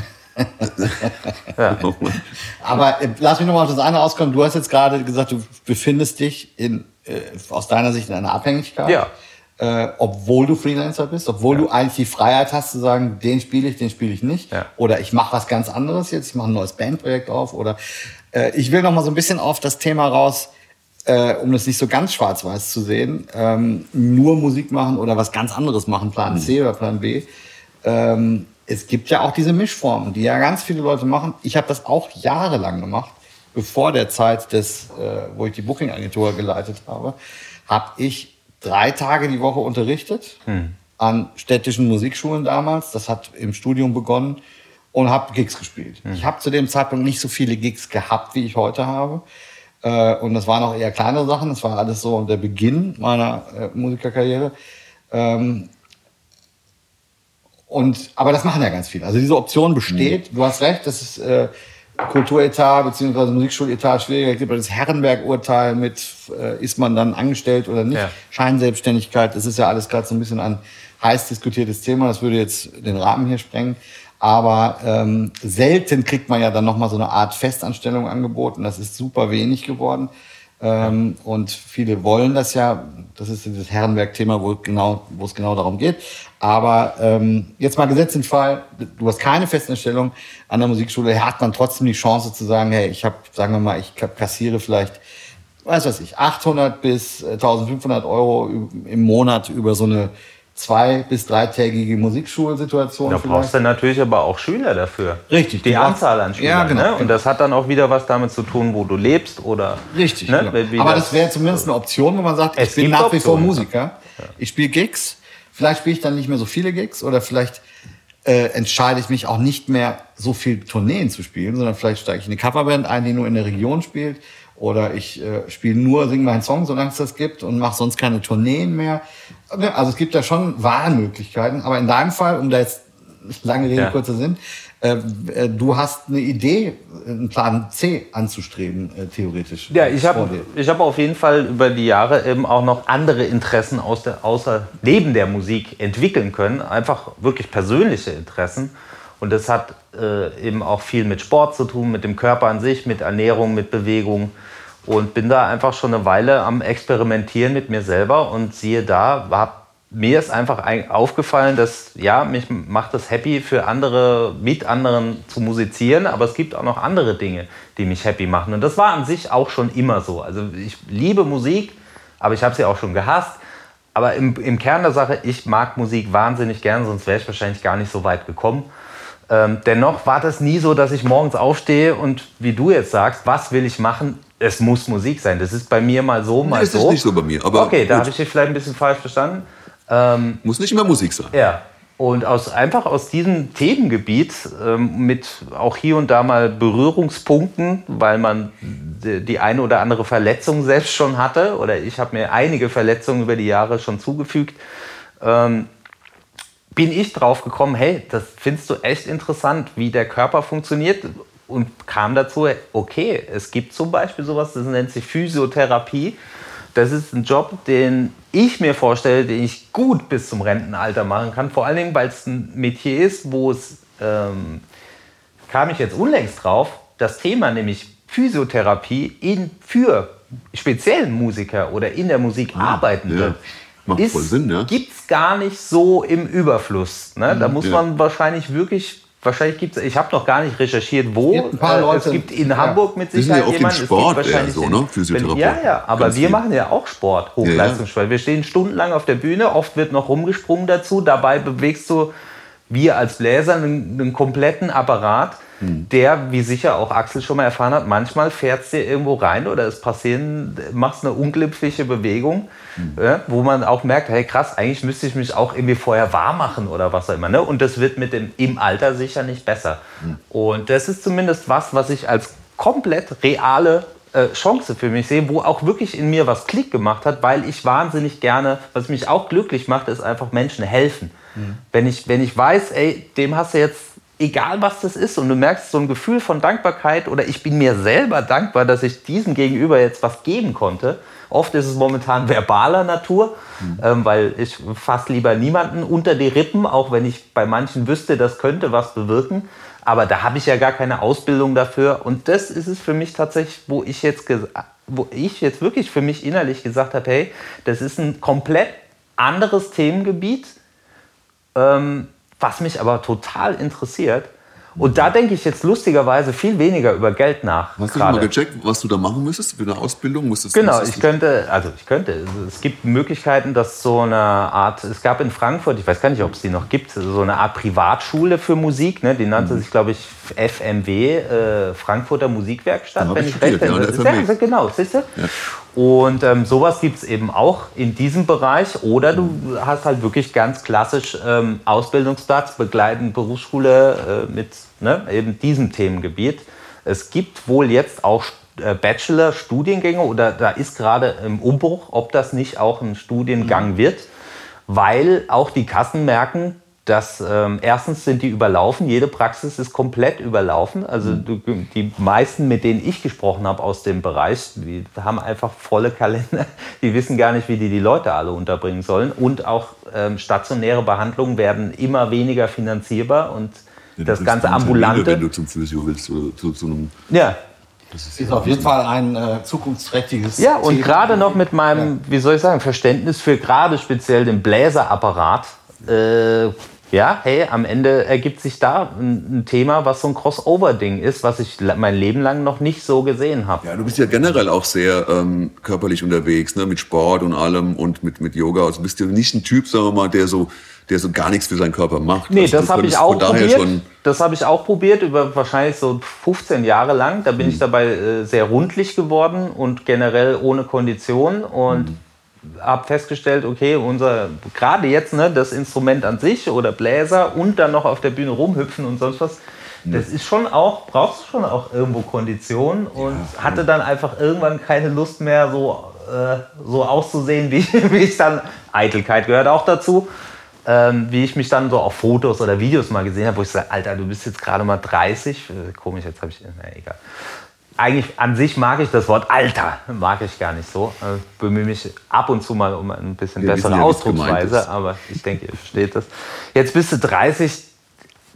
ja. Aber äh, lass mich noch mal auf das eine auskommen. Du hast jetzt gerade gesagt, du befindest dich in, äh, aus deiner Sicht in einer Abhängigkeit. Ja. Äh, obwohl du Freelancer bist, obwohl ja. du eigentlich die Freiheit hast zu sagen, den spiele ich, den spiele ich nicht. Ja. Oder ich mache was ganz anderes jetzt, ich mache ein neues Bandprojekt auf. Oder äh, ich will noch mal so ein bisschen auf das Thema raus, äh, um das nicht so ganz schwarz-weiß zu sehen, ähm, nur Musik machen oder was ganz anderes machen, Plan C oder Plan B. Ähm, es gibt ja auch diese Mischformen, die ja ganz viele Leute machen. Ich habe das auch jahrelang gemacht, bevor der Zeit, des, äh, wo ich die Booking-Agentur geleitet habe, habe ich drei Tage die Woche unterrichtet hm. an städtischen Musikschulen damals. Das hat im Studium begonnen und habe Gigs gespielt. Hm. Ich habe zu dem Zeitpunkt nicht so viele Gigs gehabt, wie ich heute habe. Äh, und das waren auch eher kleinere Sachen. Das war alles so der Beginn meiner äh, Musikerkarriere. Ähm, und, aber das machen ja ganz viele. Also diese Option besteht. Hm. Du hast recht, das ist... Äh, Kulturetat bzw. Musikschuletat schwieriger. Es gibt das Herrenberg-Urteil mit, äh, ist man dann angestellt oder nicht. Ja. Scheinselbstständigkeit, das ist ja alles gerade so ein bisschen ein heiß diskutiertes Thema. Das würde jetzt den Rahmen hier sprengen. Aber ähm, selten kriegt man ja dann nochmal so eine Art Festanstellung angeboten. Das ist super wenig geworden. Ähm, ja. Und viele wollen das ja. Das ist dieses Herrenberg-Thema, wo, genau, wo es genau darum geht. Aber ähm, jetzt mal gesetzt den Fall, du hast keine Festanstellung an der Musikschule, hat man trotzdem die Chance zu sagen, hey, ich habe, sagen wir mal, ich kassiere vielleicht, weiß was ich, achthundert bis eintausendfünfhundert Euro im Monat über so eine zwei- bis dreitägige Musikschulsituation. Da brauchst du natürlich aber auch Schüler dafür. Richtig. Die Anzahl an Schülern. Ja, genau, ne? genau. Und das hat dann auch wieder was damit zu tun, wo du lebst oder... Richtig, ne? genau. Aber das, das wäre zumindest eine Option, wo man sagt, ich bin nach wie vor Musiker, ja. ich spiele Gigs, vielleicht spiele ich dann nicht mehr so viele Gigs oder vielleicht äh, entscheide ich mich auch nicht mehr so viel Tourneen zu spielen, sondern vielleicht steige ich in eine Coverband ein, die nur in der Region spielt. Oder ich äh, spiele nur Sing meinen Song, solange es das gibt und mache sonst keine Tourneen mehr. Also es gibt da schon Wahlmöglichkeiten. Aber in deinem Fall, um da jetzt lange Rede, ja. kurzer Sinn, äh, äh, du hast eine Idee, einen Plan C anzustreben, äh, theoretisch. Ja, ich habe ich hab auf jeden Fall über die Jahre eben auch noch andere Interessen aus der, außer neben der Musik entwickeln können. Einfach wirklich persönliche Interessen. Und das hat äh, eben auch viel mit Sport zu tun, mit dem Körper an sich, mit Ernährung, mit Bewegung. Und bin da einfach schon eine Weile am Experimentieren mit mir selber. Und siehe da, war, mir ist einfach aufgefallen, dass ja, mich macht das happy, für andere, mit anderen zu musizieren. Aber es gibt auch noch andere Dinge, die mich happy machen. Und das war an sich auch schon immer so. Also ich liebe Musik, aber ich habe sie auch schon gehasst. Aber im, im Kern der Sache, ich mag Musik wahnsinnig gern, sonst wäre ich wahrscheinlich gar nicht so weit gekommen. Ähm, dennoch war das nie so, dass ich morgens aufstehe und wie du jetzt sagst, was will ich machen? Es muss Musik sein. Das ist bei mir mal so, mal nee, so. Das ist nicht so bei mir. Aber okay, gut. Da habe ich dich vielleicht ein bisschen falsch verstanden. Ähm, muss nicht immer Musik sein. Ja. Und aus, einfach aus diesem Themengebiet ähm, mit auch hier und da mal Berührungspunkten, weil man die, die eine oder andere Verletzung selbst schon hatte, oder ich habe mir einige Verletzungen über die Jahre schon zugefügt, ähm, bin ich drauf gekommen, hey, das findest du echt interessant, wie der Körper funktioniert, und kam dazu, okay, es gibt zum Beispiel sowas, das nennt sich Physiotherapie. Das ist ein Job, den ich mir vorstelle, den ich gut bis zum Rentenalter machen kann. Vor allen Dingen, weil es ein Metier ist, wo es, ähm, kam ich jetzt unlängst drauf, das Thema nämlich Physiotherapie in, für speziell Musiker oder in der Musik ah, Arbeitende. Ja. Macht voll Sinn, ja. Gibt es gar nicht so im Überfluss. Ne? Da muss ja. man wahrscheinlich wirklich, wahrscheinlich gibt es, ich habe noch gar nicht recherchiert, wo. Es gibt ein paar Leute, es gibt in ja. Hamburg mit Wir sind Sicherheit ja jemanden. auf dem Sport es gibt wahrscheinlich eher so, ne? Physiotherapie. Ja, ja, aber Ganz wir viel. machen ja auch Sport, Hochleistungssport. Ja, ja. Wir stehen stundenlang auf der Bühne, oft wird noch rumgesprungen dazu. Dabei bewegst du, wir als Bläser, einen, einen kompletten Apparat, hm. der, wie sicher auch Axel schon mal erfahren hat, manchmal fährst du irgendwo rein oder es passieren, machst eine unglimpfliche Bewegung, hm. ja, wo man auch merkt, hey krass, eigentlich müsste ich mich auch irgendwie vorher warm machen oder was auch immer. Ne? Und das wird mit dem im Alter sicher nicht besser. Hm. Und das ist zumindest was, was ich als komplett reale äh, Chance für mich sehe, wo auch wirklich in mir was Klick gemacht hat, weil ich wahnsinnig gerne, was mich auch glücklich macht, ist einfach Menschen helfen. Hm. Wenn ich, wenn ich weiß, ey, dem hast du jetzt, egal was das ist, und du merkst so ein Gefühl von Dankbarkeit, oder ich bin mir selber dankbar, dass ich diesem Gegenüber jetzt was geben konnte. Oft ist es momentan verbaler Natur, mhm. ähm, weil ich fasse lieber niemanden unter die Rippen, auch wenn ich bei manchen wüsste, das könnte was bewirken. Aber da habe ich ja gar keine Ausbildung dafür. Und das ist es für mich tatsächlich, wo ich jetzt, wo ich jetzt wirklich für mich innerlich gesagt habe, hey, das ist ein komplett anderes Themengebiet, ähm, was mich aber total interessiert. Und da denke ich jetzt lustigerweise viel weniger über Geld nach. Hast du mal gecheckt, was du da machen müsstest für eine Ausbildung? Musstest, genau, musstest ich könnte, also ich könnte, es gibt Möglichkeiten, dass so eine Art, es gab in Frankfurt, ich weiß gar nicht, ob es die noch gibt, so eine Art Privatschule für Musik, ne? Die nannte mhm. sich, glaube ich, F M W, äh, Frankfurter Musikwerkstatt, da wenn ich ich recht bin. Ja, Das ist, ja, genau, siehst du? Ja. Und ähm, sowas gibt es eben auch in diesem Bereich. Oder du hast halt wirklich ganz klassisch ähm, Ausbildungsplatz, begleitende Berufsschule äh, mit ne, eben diesem Themengebiet. Es gibt wohl jetzt auch äh, Bachelor-Studiengänge, oder da ist gerade im Umbruch, ob das nicht auch ein Studiengang mhm. wird, weil auch die Kassen merken, dass ähm, erstens sind die überlaufen, jede Praxis ist komplett überlaufen. Also mhm. die, die meisten, mit denen ich gesprochen habe aus dem Bereich, die haben einfach volle Kalender. Die wissen gar nicht, wie die die Leute alle unterbringen sollen. Und auch ähm, stationäre Behandlungen werden immer weniger finanzierbar. Und ja, das ganze Ambulante... Termine, wenn du zum Physio willst oder zu, zu einem... Ja. Das ist, ist auf jeden Fall ein äh, zukunftsträchtiges Ja, und Thema. gerade noch mit meinem, ja. wie soll ich sagen, Verständnis für gerade speziell den Bläserapparat, äh, ja, hey, am Ende ergibt sich da ein, ein Thema, was so ein Crossover-Ding ist, was ich mein Leben lang noch nicht so gesehen habe. Ja, du bist ja generell auch sehr ähm, körperlich unterwegs, ne, mit Sport und allem und mit, mit Yoga. Also bist du nicht ein Typ, sagen wir mal, der so, der so gar nichts für seinen Körper macht. Nee, also, das habe ich auch probiert. Das habe ich auch probiert über wahrscheinlich so fünfzehn Jahre lang. Da bin mhm. ich dabei äh, sehr rundlich geworden und generell ohne Kondition und mhm. habe festgestellt, okay, unser, gerade jetzt, ne, das Instrument an sich oder Bläser und dann noch auf der Bühne rumhüpfen und sonst was, das ist schon auch, brauchst du schon auch irgendwo Kondition und ja, hatte dann einfach irgendwann keine Lust mehr, so, äh, so auszusehen, wie, wie ich dann, Eitelkeit gehört auch dazu, ähm, wie ich mich dann so auf Fotos oder Videos mal gesehen habe, wo ich sage, Alter, du bist jetzt gerade mal dreißig, äh, komisch, jetzt habe ich, na egal. Eigentlich an sich mag ich das Wort Alter, mag ich gar nicht so. Ich bemühe mich ab und zu mal um ein bisschen Wir bessere ja, Ausdrucksweise, aber ich denke, ihr versteht das. Jetzt bist du dreißig,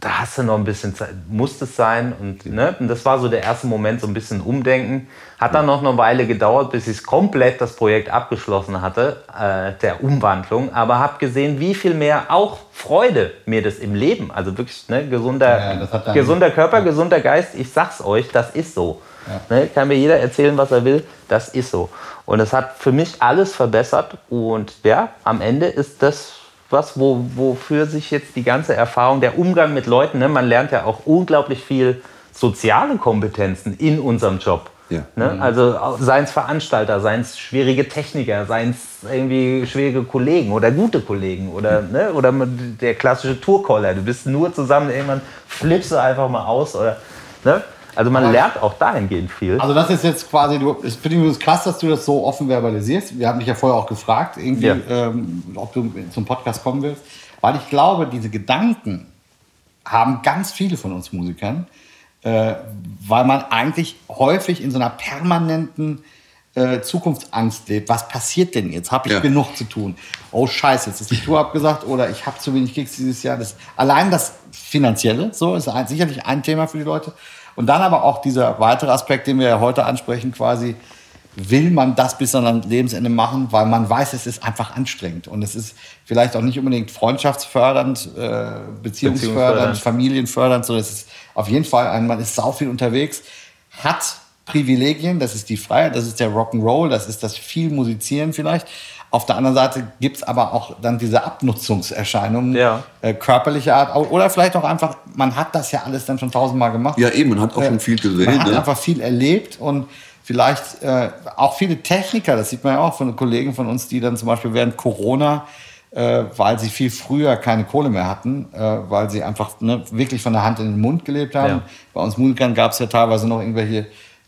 da hast du noch ein bisschen Zeit, muss es sein. Und, ne? Und das war so der erste Moment, so ein bisschen Umdenken. Hat dann noch eine Weile gedauert, bis ich komplett das Projekt abgeschlossen hatte, äh, der Umwandlung. Aber habe gesehen, wie viel mehr auch Freude mir das im Leben, also wirklich ne, gesunder, ja, gesunder Körper, ja. gesunder Geist, ich sag's euch, das ist so. Ja. Ne? Kann mir jeder erzählen, was er will, das ist so. Und es hat für mich alles verbessert. Und ja, am Ende ist das was, wo, wofür sich jetzt die ganze Erfahrung, der Umgang mit Leuten, ne, man lernt ja auch unglaublich viel soziale Kompetenzen in unserem Job. Ja. Ne? Also seien es Veranstalter, seien es schwierige Techniker, seien es irgendwie schwierige Kollegen oder gute Kollegen oder, mhm. ne, oder der klassische Tourcaller. Du bist nur zusammen, irgendwann flippst du einfach mal aus. Oder, ne? Also man Aber lernt auch dahingehend viel. Also das ist jetzt quasi, du, ich finde es krass, dass du das so offen verbalisierst. Wir haben dich ja vorher auch gefragt, irgendwie, ja. ähm, ob du zum Podcast kommen willst. Weil ich glaube, diese Gedanken haben ganz viele von uns Musikern, äh, weil man eigentlich häufig in so einer permanenten äh, Zukunftsangst lebt. Was passiert denn jetzt? Habe ich ja. genug zu tun? Oh Scheiße, jetzt ist die Tour abgesagt oder ich habe zu wenig Gigs dieses Jahr. Das, allein das Finanzielle so ist ein, sicherlich ein Thema für die Leute. Und dann aber auch dieser weitere Aspekt, den wir ja heute ansprechen, quasi, will man das bis an sein Lebensende machen, weil man weiß, es ist einfach anstrengend. Und es ist vielleicht auch nicht unbedingt freundschaftsfördernd, äh, beziehungsfördernd, familienfördernd, sondern es ist auf jeden Fall, ein, man ist sau viel unterwegs, hat Privilegien, das ist die Freiheit, das ist der Rock'n'Roll, das ist das viel Musizieren vielleicht. Auf der anderen Seite gibt es aber auch dann diese Abnutzungserscheinungen, ja. äh, körperlicher Art, oder vielleicht auch einfach, man hat das ja alles dann schon tausendmal gemacht. Ja eben, man hat auch äh, schon viel gesehen. Man hat ne? einfach viel erlebt und vielleicht äh, auch viele Techniker, das sieht man ja auch von Kollegen von uns, die dann zum Beispiel während Corona, äh, weil sie viel früher keine Kohle mehr hatten, äh, weil sie einfach ne, wirklich von der Hand in den Mund gelebt haben. Ja. Bei uns Musikern gab es ja teilweise noch irgendwelche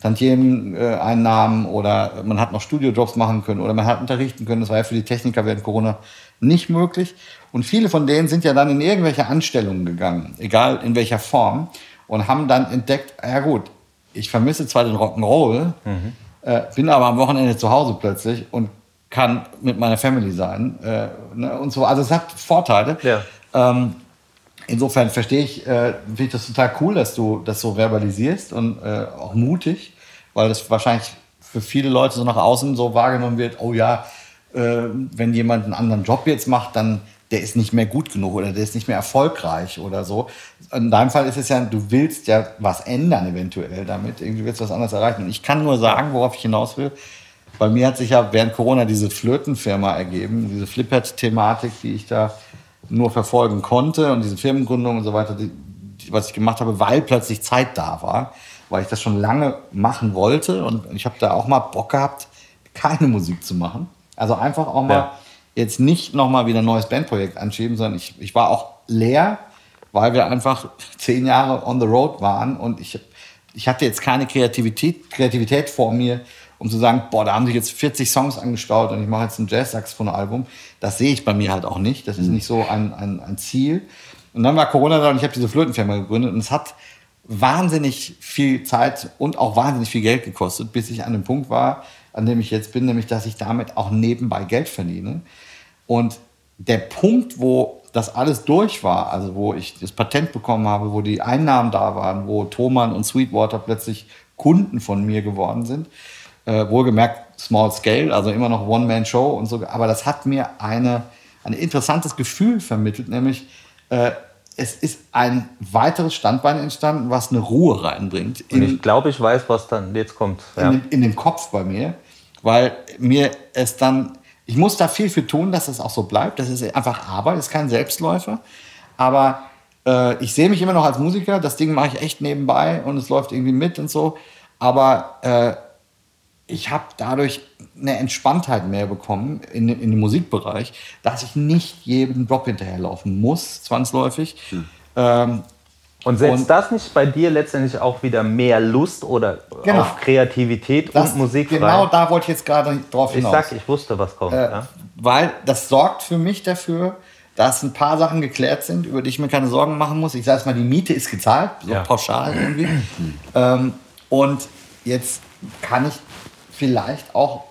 Tantiemen-Einnahmen oder man hat noch Studiojobs machen können oder man hat unterrichten können. Das war ja für die Techniker während Corona nicht möglich. Und viele von denen sind ja dann in irgendwelche Anstellungen gegangen, egal in welcher Form, und haben dann entdeckt, ja gut, ich vermisse zwar den Rock'n'Roll, mhm. äh, bin aber am Wochenende zu Hause plötzlich und kann mit meiner Family sein. Äh, ne, und so. Also es hat Vorteile. Ja. Ähm, insofern verstehe ich, äh, finde ich das total cool, dass du das so verbalisierst und äh, auch mutig, weil das wahrscheinlich für viele Leute so nach außen so wahrgenommen wird, oh ja, äh, wenn jemand einen anderen Job jetzt macht, dann der ist nicht mehr gut genug oder der ist nicht mehr erfolgreich oder so. In deinem Fall ist es ja, du willst ja was ändern eventuell damit, irgendwie willst du was anderes erreichen. Und ich kann nur sagen, worauf ich hinaus will, bei mir hat sich ja während Corona diese Flötenfirma ergeben, diese Fliphead-Thematik, die ich da nur verfolgen konnte und diese Firmengründung und so weiter, die, die, was ich gemacht habe, weil plötzlich Zeit da war, weil ich das schon lange machen wollte und ich habe da auch mal Bock gehabt, keine Musik zu machen. Also einfach auch mal ja. jetzt nicht nochmal wieder ein neues Bandprojekt anschieben, sondern ich, ich war auch leer, weil wir einfach zehn Jahre on the road waren und ich, ich hatte jetzt keine Kreativität, Kreativität vor mir, um zu sagen, boah, da haben sich jetzt vierzig Songs angestaut und ich mache jetzt ein Jazz-Saxophon-Album. Das sehe ich bei mir halt auch nicht. Das ist nicht so ein, ein, ein Ziel. Und dann war Corona da und ich habe diese Flötenfirma gegründet und es hat wahnsinnig viel Zeit und auch wahnsinnig viel Geld gekostet, bis ich an dem Punkt war, an dem ich jetzt bin, nämlich, dass ich damit auch nebenbei Geld verdiene. Und der Punkt, wo das alles durch war, also wo ich das Patent bekommen habe, wo die Einnahmen da waren, wo Thomann und Sweetwater plötzlich Kunden von mir geworden sind, Äh, wohlgemerkt Small Scale, also immer noch One-Man-Show und so. Aber das hat mir eine, ein interessantes Gefühl vermittelt, nämlich äh, es ist ein weiteres Standbein entstanden, was eine Ruhe reinbringt. In, und ich glaube, ich weiß, was dann jetzt kommt. Ja. In, in den Kopf bei mir, weil mir es dann, ich muss da viel für tun, dass es auch so bleibt. Das ist einfach Arbeit, das ist kein Selbstläufer. Aber äh, ich sehe mich immer noch als Musiker, das Ding mache ich echt nebenbei und es läuft irgendwie mit und so. Aber äh, ich habe dadurch eine Entspanntheit mehr bekommen in, in dem Musikbereich, dass ich nicht jedem Job hinterherlaufen muss, zwangsläufig. Hm. Ähm, und setzt und das nicht bei dir letztendlich auch wieder mehr Lust oder genau. auf Kreativität das, und Musik frei? Genau, da wollte ich jetzt gerade drauf hinaus. Ich sag, ich wusste, was kommt. Äh, ja. Weil das sorgt für mich dafür, dass ein paar Sachen geklärt sind, über die ich mir keine Sorgen machen muss. Ich sage jetzt mal, die Miete ist gezahlt, so ja. pauschal irgendwie. ähm, und jetzt kann ich vielleicht auch,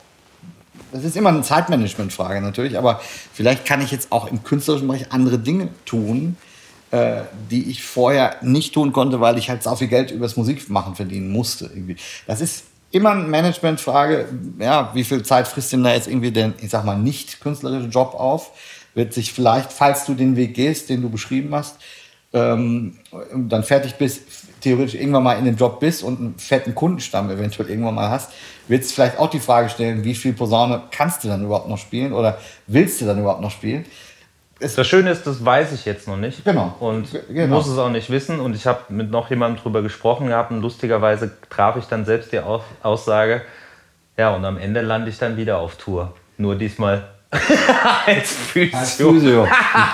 das ist immer eine Zeitmanagement-Frage natürlich, aber vielleicht kann ich jetzt auch im künstlerischen Bereich andere Dinge tun, äh, die ich vorher nicht tun konnte, weil ich halt so viel Geld übers Musikmachen verdienen musste. Irgendwie. Das ist immer eine Managementfrage, ja, wie viel Zeit frisst denn da jetzt irgendwie der, ich sag mal, nicht künstlerische Job auf? Wird sich vielleicht, falls du den Weg gehst, den du beschrieben hast, ähm, dann fertig bist, theoretisch irgendwann mal in dem Job bist und einen fetten Kundenstamm eventuell irgendwann mal hast, wird es vielleicht auch die Frage stellen, wie viel Posaune kannst du dann überhaupt noch spielen oder willst du dann überhaupt noch spielen? Es das Schöne ist, das weiß ich jetzt noch nicht. Genau. Und genau. muss es auch nicht wissen. Und ich habe mit noch jemandem drüber gesprochen gehabt und lustigerweise traf ich dann selbst die Aussage, ja, und am Ende lande ich dann wieder auf Tour. Nur diesmal als Physio. Als Physio.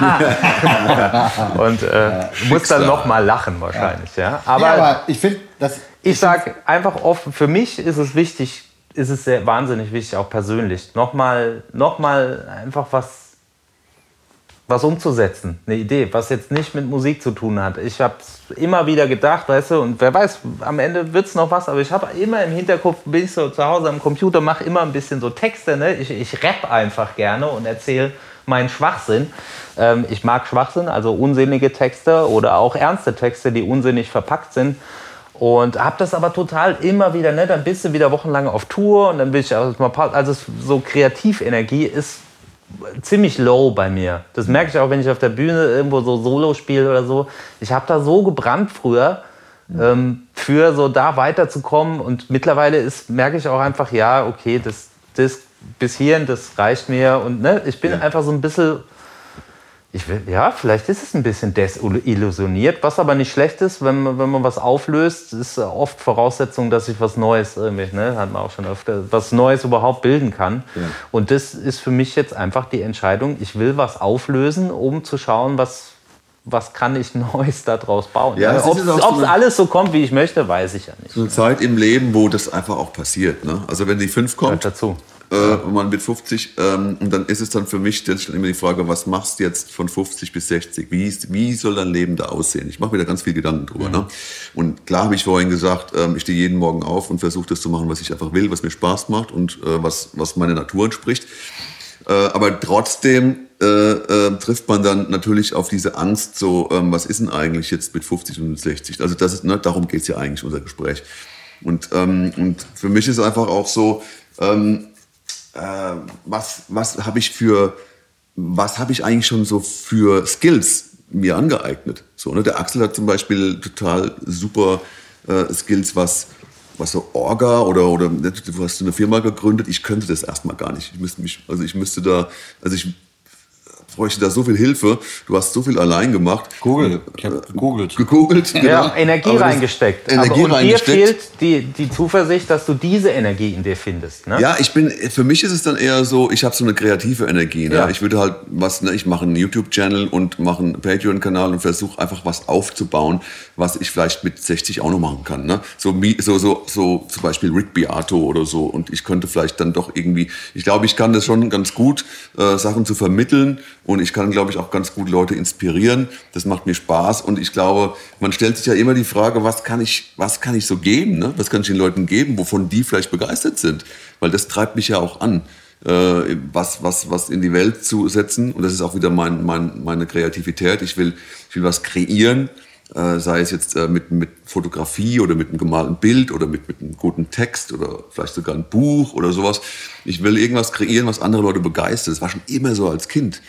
Und äh, ja, muss dann noch mal lachen wahrscheinlich. Ja. Ja. Aber, ja, aber ich finde, dass ich sage einfach offen, für mich ist es wichtig, ist es sehr wahnsinnig wichtig, auch persönlich, nochmal noch mal einfach was was umzusetzen, eine Idee, was jetzt nicht mit Musik zu tun hat. Ich habe immer wieder gedacht, weißt du, und wer weiß, am Ende wird es noch was, aber ich habe immer im Hinterkopf, bin ich so zu Hause am Computer, mache immer ein bisschen so Texte, ne? ich, ich rapp einfach gerne und erzähle meinen Schwachsinn. Ähm, ich mag Schwachsinn, also unsinnige Texte oder auch ernste Texte, die unsinnig verpackt sind. Und habe das aber total immer wieder, ne? Dann bist du wieder wochenlang auf Tour und dann will ich auch mal Pause. Also so Kreativenergie ist ziemlich low bei mir. Das merke ich auch, wenn ich auf der Bühne irgendwo so Solo spiele oder so. Ich habe da so gebrannt früher, ähm, für so da weiterzukommen. Und mittlerweile ist, merke ich auch einfach, ja, okay, das, das bis hierhin, das reicht mir. Und ne, ich bin ja. einfach so ein bisschen, ich will, ja, vielleicht ist es ein bisschen desillusioniert, was aber nicht schlecht ist, wenn man, wenn man was auflöst, ist oft Voraussetzung, dass ich was Neues, irgendwie, ne, hat man auch schon öfter, was Neues überhaupt bilden kann. Ja. Und das ist für mich jetzt einfach die Entscheidung, ich will was auflösen, um zu schauen, was, was kann ich Neues daraus bauen. Ja, ob es so alles so kommt, wie ich möchte, weiß ich ja nicht. So eine Zeit im Leben, wo das einfach auch passiert. Ne? Also wenn die fünf kommt, dazu. Äh, und man wird fünfzig, ähm, und dann ist es dann für mich, stellt sich dann immer die Frage, was machst du jetzt von fünfzig bis sechzig? Wie, ist, wie soll dein Leben da aussehen? Ich mache mir da ganz viel Gedanken drüber. Mhm. Ne? Und klar habe ich vorhin gesagt, ähm, ich stehe jeden Morgen auf und versuche das zu machen, was ich einfach will, was mir Spaß macht und äh, was, was meiner Natur entspricht. Äh, aber trotzdem äh, äh, trifft man dann natürlich auf diese Angst, so, ähm, was ist denn eigentlich jetzt mit fünfzig und mit sechzig? Also das ist, ne, darum geht es ja eigentlich, unser Gespräch. Und, ähm, und für mich ist einfach auch so, ähm, Äh, was, was habe ich für, was habe ich eigentlich schon so für Skills mir angeeignet? So, ne? Der Axel hat zum Beispiel total super äh, Skills, was, was so Orga oder, oder du hast eine Firma gegründet, ich könnte das erstmal gar nicht. Ich müsste mich, also ich müsste da, also ich bräuchte da so viel Hilfe. Du hast so viel allein gemacht. Google. Ich habe gegoogelt. Gegoogelt, genau. Ja, Energie Aber reingesteckt. Energie Aber, und reingesteckt. dir fehlt die, die Zuversicht, dass du diese Energie in dir findest. Ne? Ja, ich bin, für mich ist es dann eher so, ich habe so eine kreative Energie. Ne? Ja. Ich würde halt was, ne, ich mache einen YouTube-Channel und mache einen Patreon-Kanal und versuche einfach was aufzubauen, was ich vielleicht mit sechzig auch noch machen kann. Ne? So, so, so, so zum Beispiel Rick Beato oder so. Und ich könnte vielleicht dann doch irgendwie, ich glaube, ich kann das schon ganz gut, äh, Sachen zu vermitteln. Und ich kann, glaube ich, auch ganz gut Leute inspirieren. Das macht mir Spaß. Und ich glaube, man stellt sich ja immer die Frage, was kann ich, was kann ich so geben? Ne? Was kann ich den Leuten geben, wovon die vielleicht begeistert sind? Weil das treibt mich ja auch an, äh, was, was, was in die Welt zu setzen. Und das ist auch wieder mein, mein, meine Kreativität. Ich will, ich will was kreieren, äh, sei es jetzt äh, mit, mit Fotografie oder mit einem gemalten Bild oder mit, mit einem guten Text oder vielleicht sogar ein Buch oder sowas. Ich will irgendwas kreieren, was andere Leute begeistert. Das war schon immer so als Kind.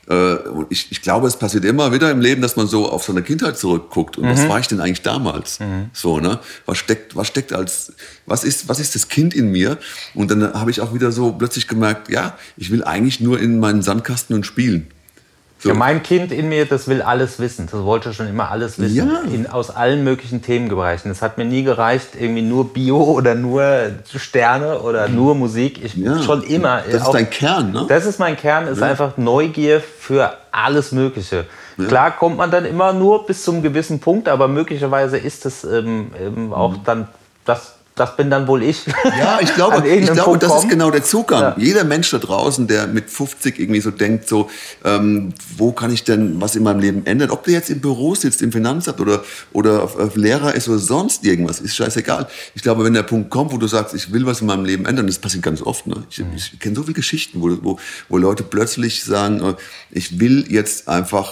Ich, ich glaube, es passiert immer wieder im Leben, dass man so auf seine Kindheit zurückguckt. Und mhm. was war ich denn eigentlich damals? Mhm. So, ne? Was steckt, was steckt als, was ist, was ist das Kind in mir? Und dann habe ich auch wieder so plötzlich gemerkt, ja, ich will eigentlich nur in meinen Sandkasten und spielen. So. Ja, mein Kind in mir, das will alles wissen. Das wollte schon immer alles wissen. Ja. In, aus allen möglichen Themenbereichen. Es hat mir nie gereicht, irgendwie nur Bio oder nur Sterne oder nur Musik. Ich ja. schon immer. Das ist auch, dein Kern, ne? Das ist mein Kern, ist ja. einfach Neugier für alles Mögliche. Ja. Klar kommt man dann immer nur bis zum gewissen Punkt, aber möglicherweise ist es ähm, eben auch mhm. dann das. Das bin dann wohl ich. Ja, ich glaube, ich glaube das kommen. ist genau der Zugang. Ja. Jeder Mensch da draußen, der mit fünfzig irgendwie so denkt, so, ähm, wo kann ich denn was in meinem Leben ändern? Ob der jetzt im Büro sitzt, im Finanzamt oder, oder Lehrer ist oder sonst irgendwas, ist scheißegal. Ich glaube, wenn der Punkt kommt, wo du sagst, ich will was in meinem Leben ändern, das passiert ganz oft. Ne? Ich, mhm. ich kenne so viele Geschichten, wo, wo, wo Leute plötzlich sagen, ich will jetzt einfach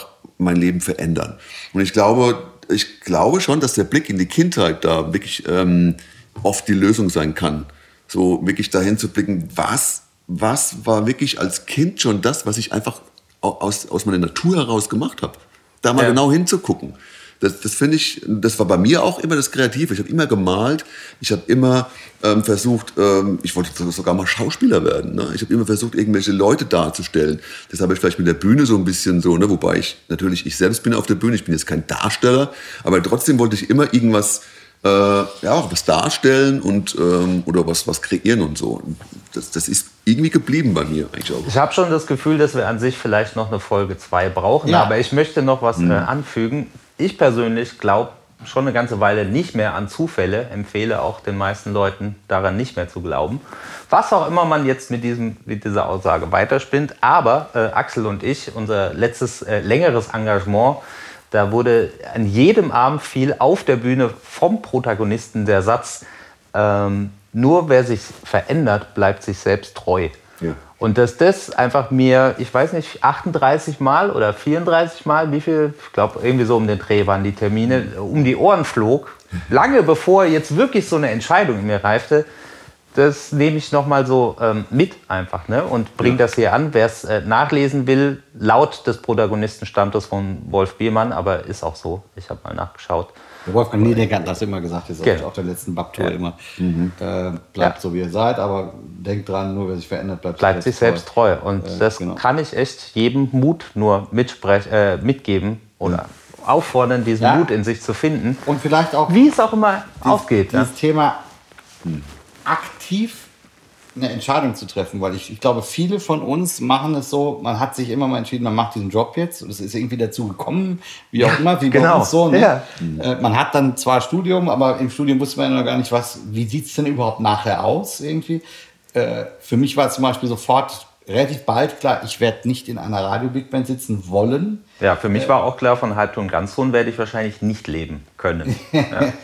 mein Leben verändern. Und ich glaube, ich glaube schon, dass der Blick in die Kindheit da wirklich ähm, oft die Lösung sein kann. So wirklich dahin zu blicken, was, was war wirklich als Kind schon das, was ich einfach aus, aus meiner Natur heraus gemacht habe. Da mal ja. genau hinzugucken. Das, das finde ich, das war bei mir auch immer das Kreative. Ich habe immer gemalt, ich habe immer ähm, versucht, ähm, ich wollte sogar mal Schauspieler werden. Ne? Ich habe immer versucht, irgendwelche Leute darzustellen. Das habe ich vielleicht mit der Bühne so ein bisschen so, ne? Wobei ich, natürlich, ich selbst bin auf der Bühne, ich bin jetzt kein Darsteller, aber trotzdem wollte ich immer irgendwas, äh, ja, was darstellen und, ähm, oder was, was kreieren und so. Und das, das ist irgendwie geblieben bei mir eigentlich auch. Ich habe schon das Gefühl, dass wir an sich vielleicht noch eine Folge zwei brauchen, ja. aber ich möchte noch was mhm. äh, anfügen. Ich persönlich glaube schon eine ganze Weile nicht mehr an Zufälle, empfehle auch den meisten Leuten daran nicht mehr zu glauben. Was auch immer man jetzt mit, diesem, mit dieser Aussage weiterspinnt. Aber äh, Axel und ich, unser letztes äh, längeres Engagement, da wurde an jedem Abend viel auf der Bühne vom Protagonisten der Satz, ähm, nur wer sich verändert, bleibt sich selbst treu. Ja. Und dass das einfach mir, ich weiß nicht, achtunddreißig Mal oder vierunddreißig Mal, wie viel, ich glaube irgendwie so um den Dreh waren die Termine, um die Ohren flog, lange bevor jetzt wirklich so eine Entscheidung in mir reifte, das nehme ich nochmal so ähm, mit einfach, ne? Und bringe ja. das hier an. Wer es äh, nachlesen will, laut des Protagonisten stammt das von Wolf Biermann, aber ist auch so, ich habe mal nachgeschaut. Der Wolfgang Niedecker hat das immer gesagt, das ist auf der letzten Bab-Tour ja. immer. Mhm. Äh, bleibt ja. so, wie ihr seid, aber denkt dran, nur wer sich verändert, bleibt, bleibt sich selbst treu. treu. Und äh, das genau. kann ich echt jedem Mut nur mitsprech, äh, mitgeben oder mhm. auffordern, diesen ja. Mut in sich zu finden. Und vielleicht auch, wie es auch immer dies, ausgeht. Dieses ja. Thema hm. aktiv eine Entscheidung zu treffen, weil ich, ich glaube, viele von uns machen es so, man hat sich immer mal entschieden, man macht diesen Job jetzt und es ist irgendwie dazu gekommen, wie auch immer, wie bei genau. uns so. Ne? Ja. Äh, man hat dann zwar Studium, aber im Studium wusste man ja noch gar nicht, was, wie sieht es denn überhaupt nachher aus irgendwie. Äh, für mich war zum Beispiel sofort relativ bald klar, ich werde nicht in einer Radio-Big Band sitzen wollen. Ja, für mich äh, war auch klar, von Halbton Ganzton werde ich wahrscheinlich nicht leben können. ja.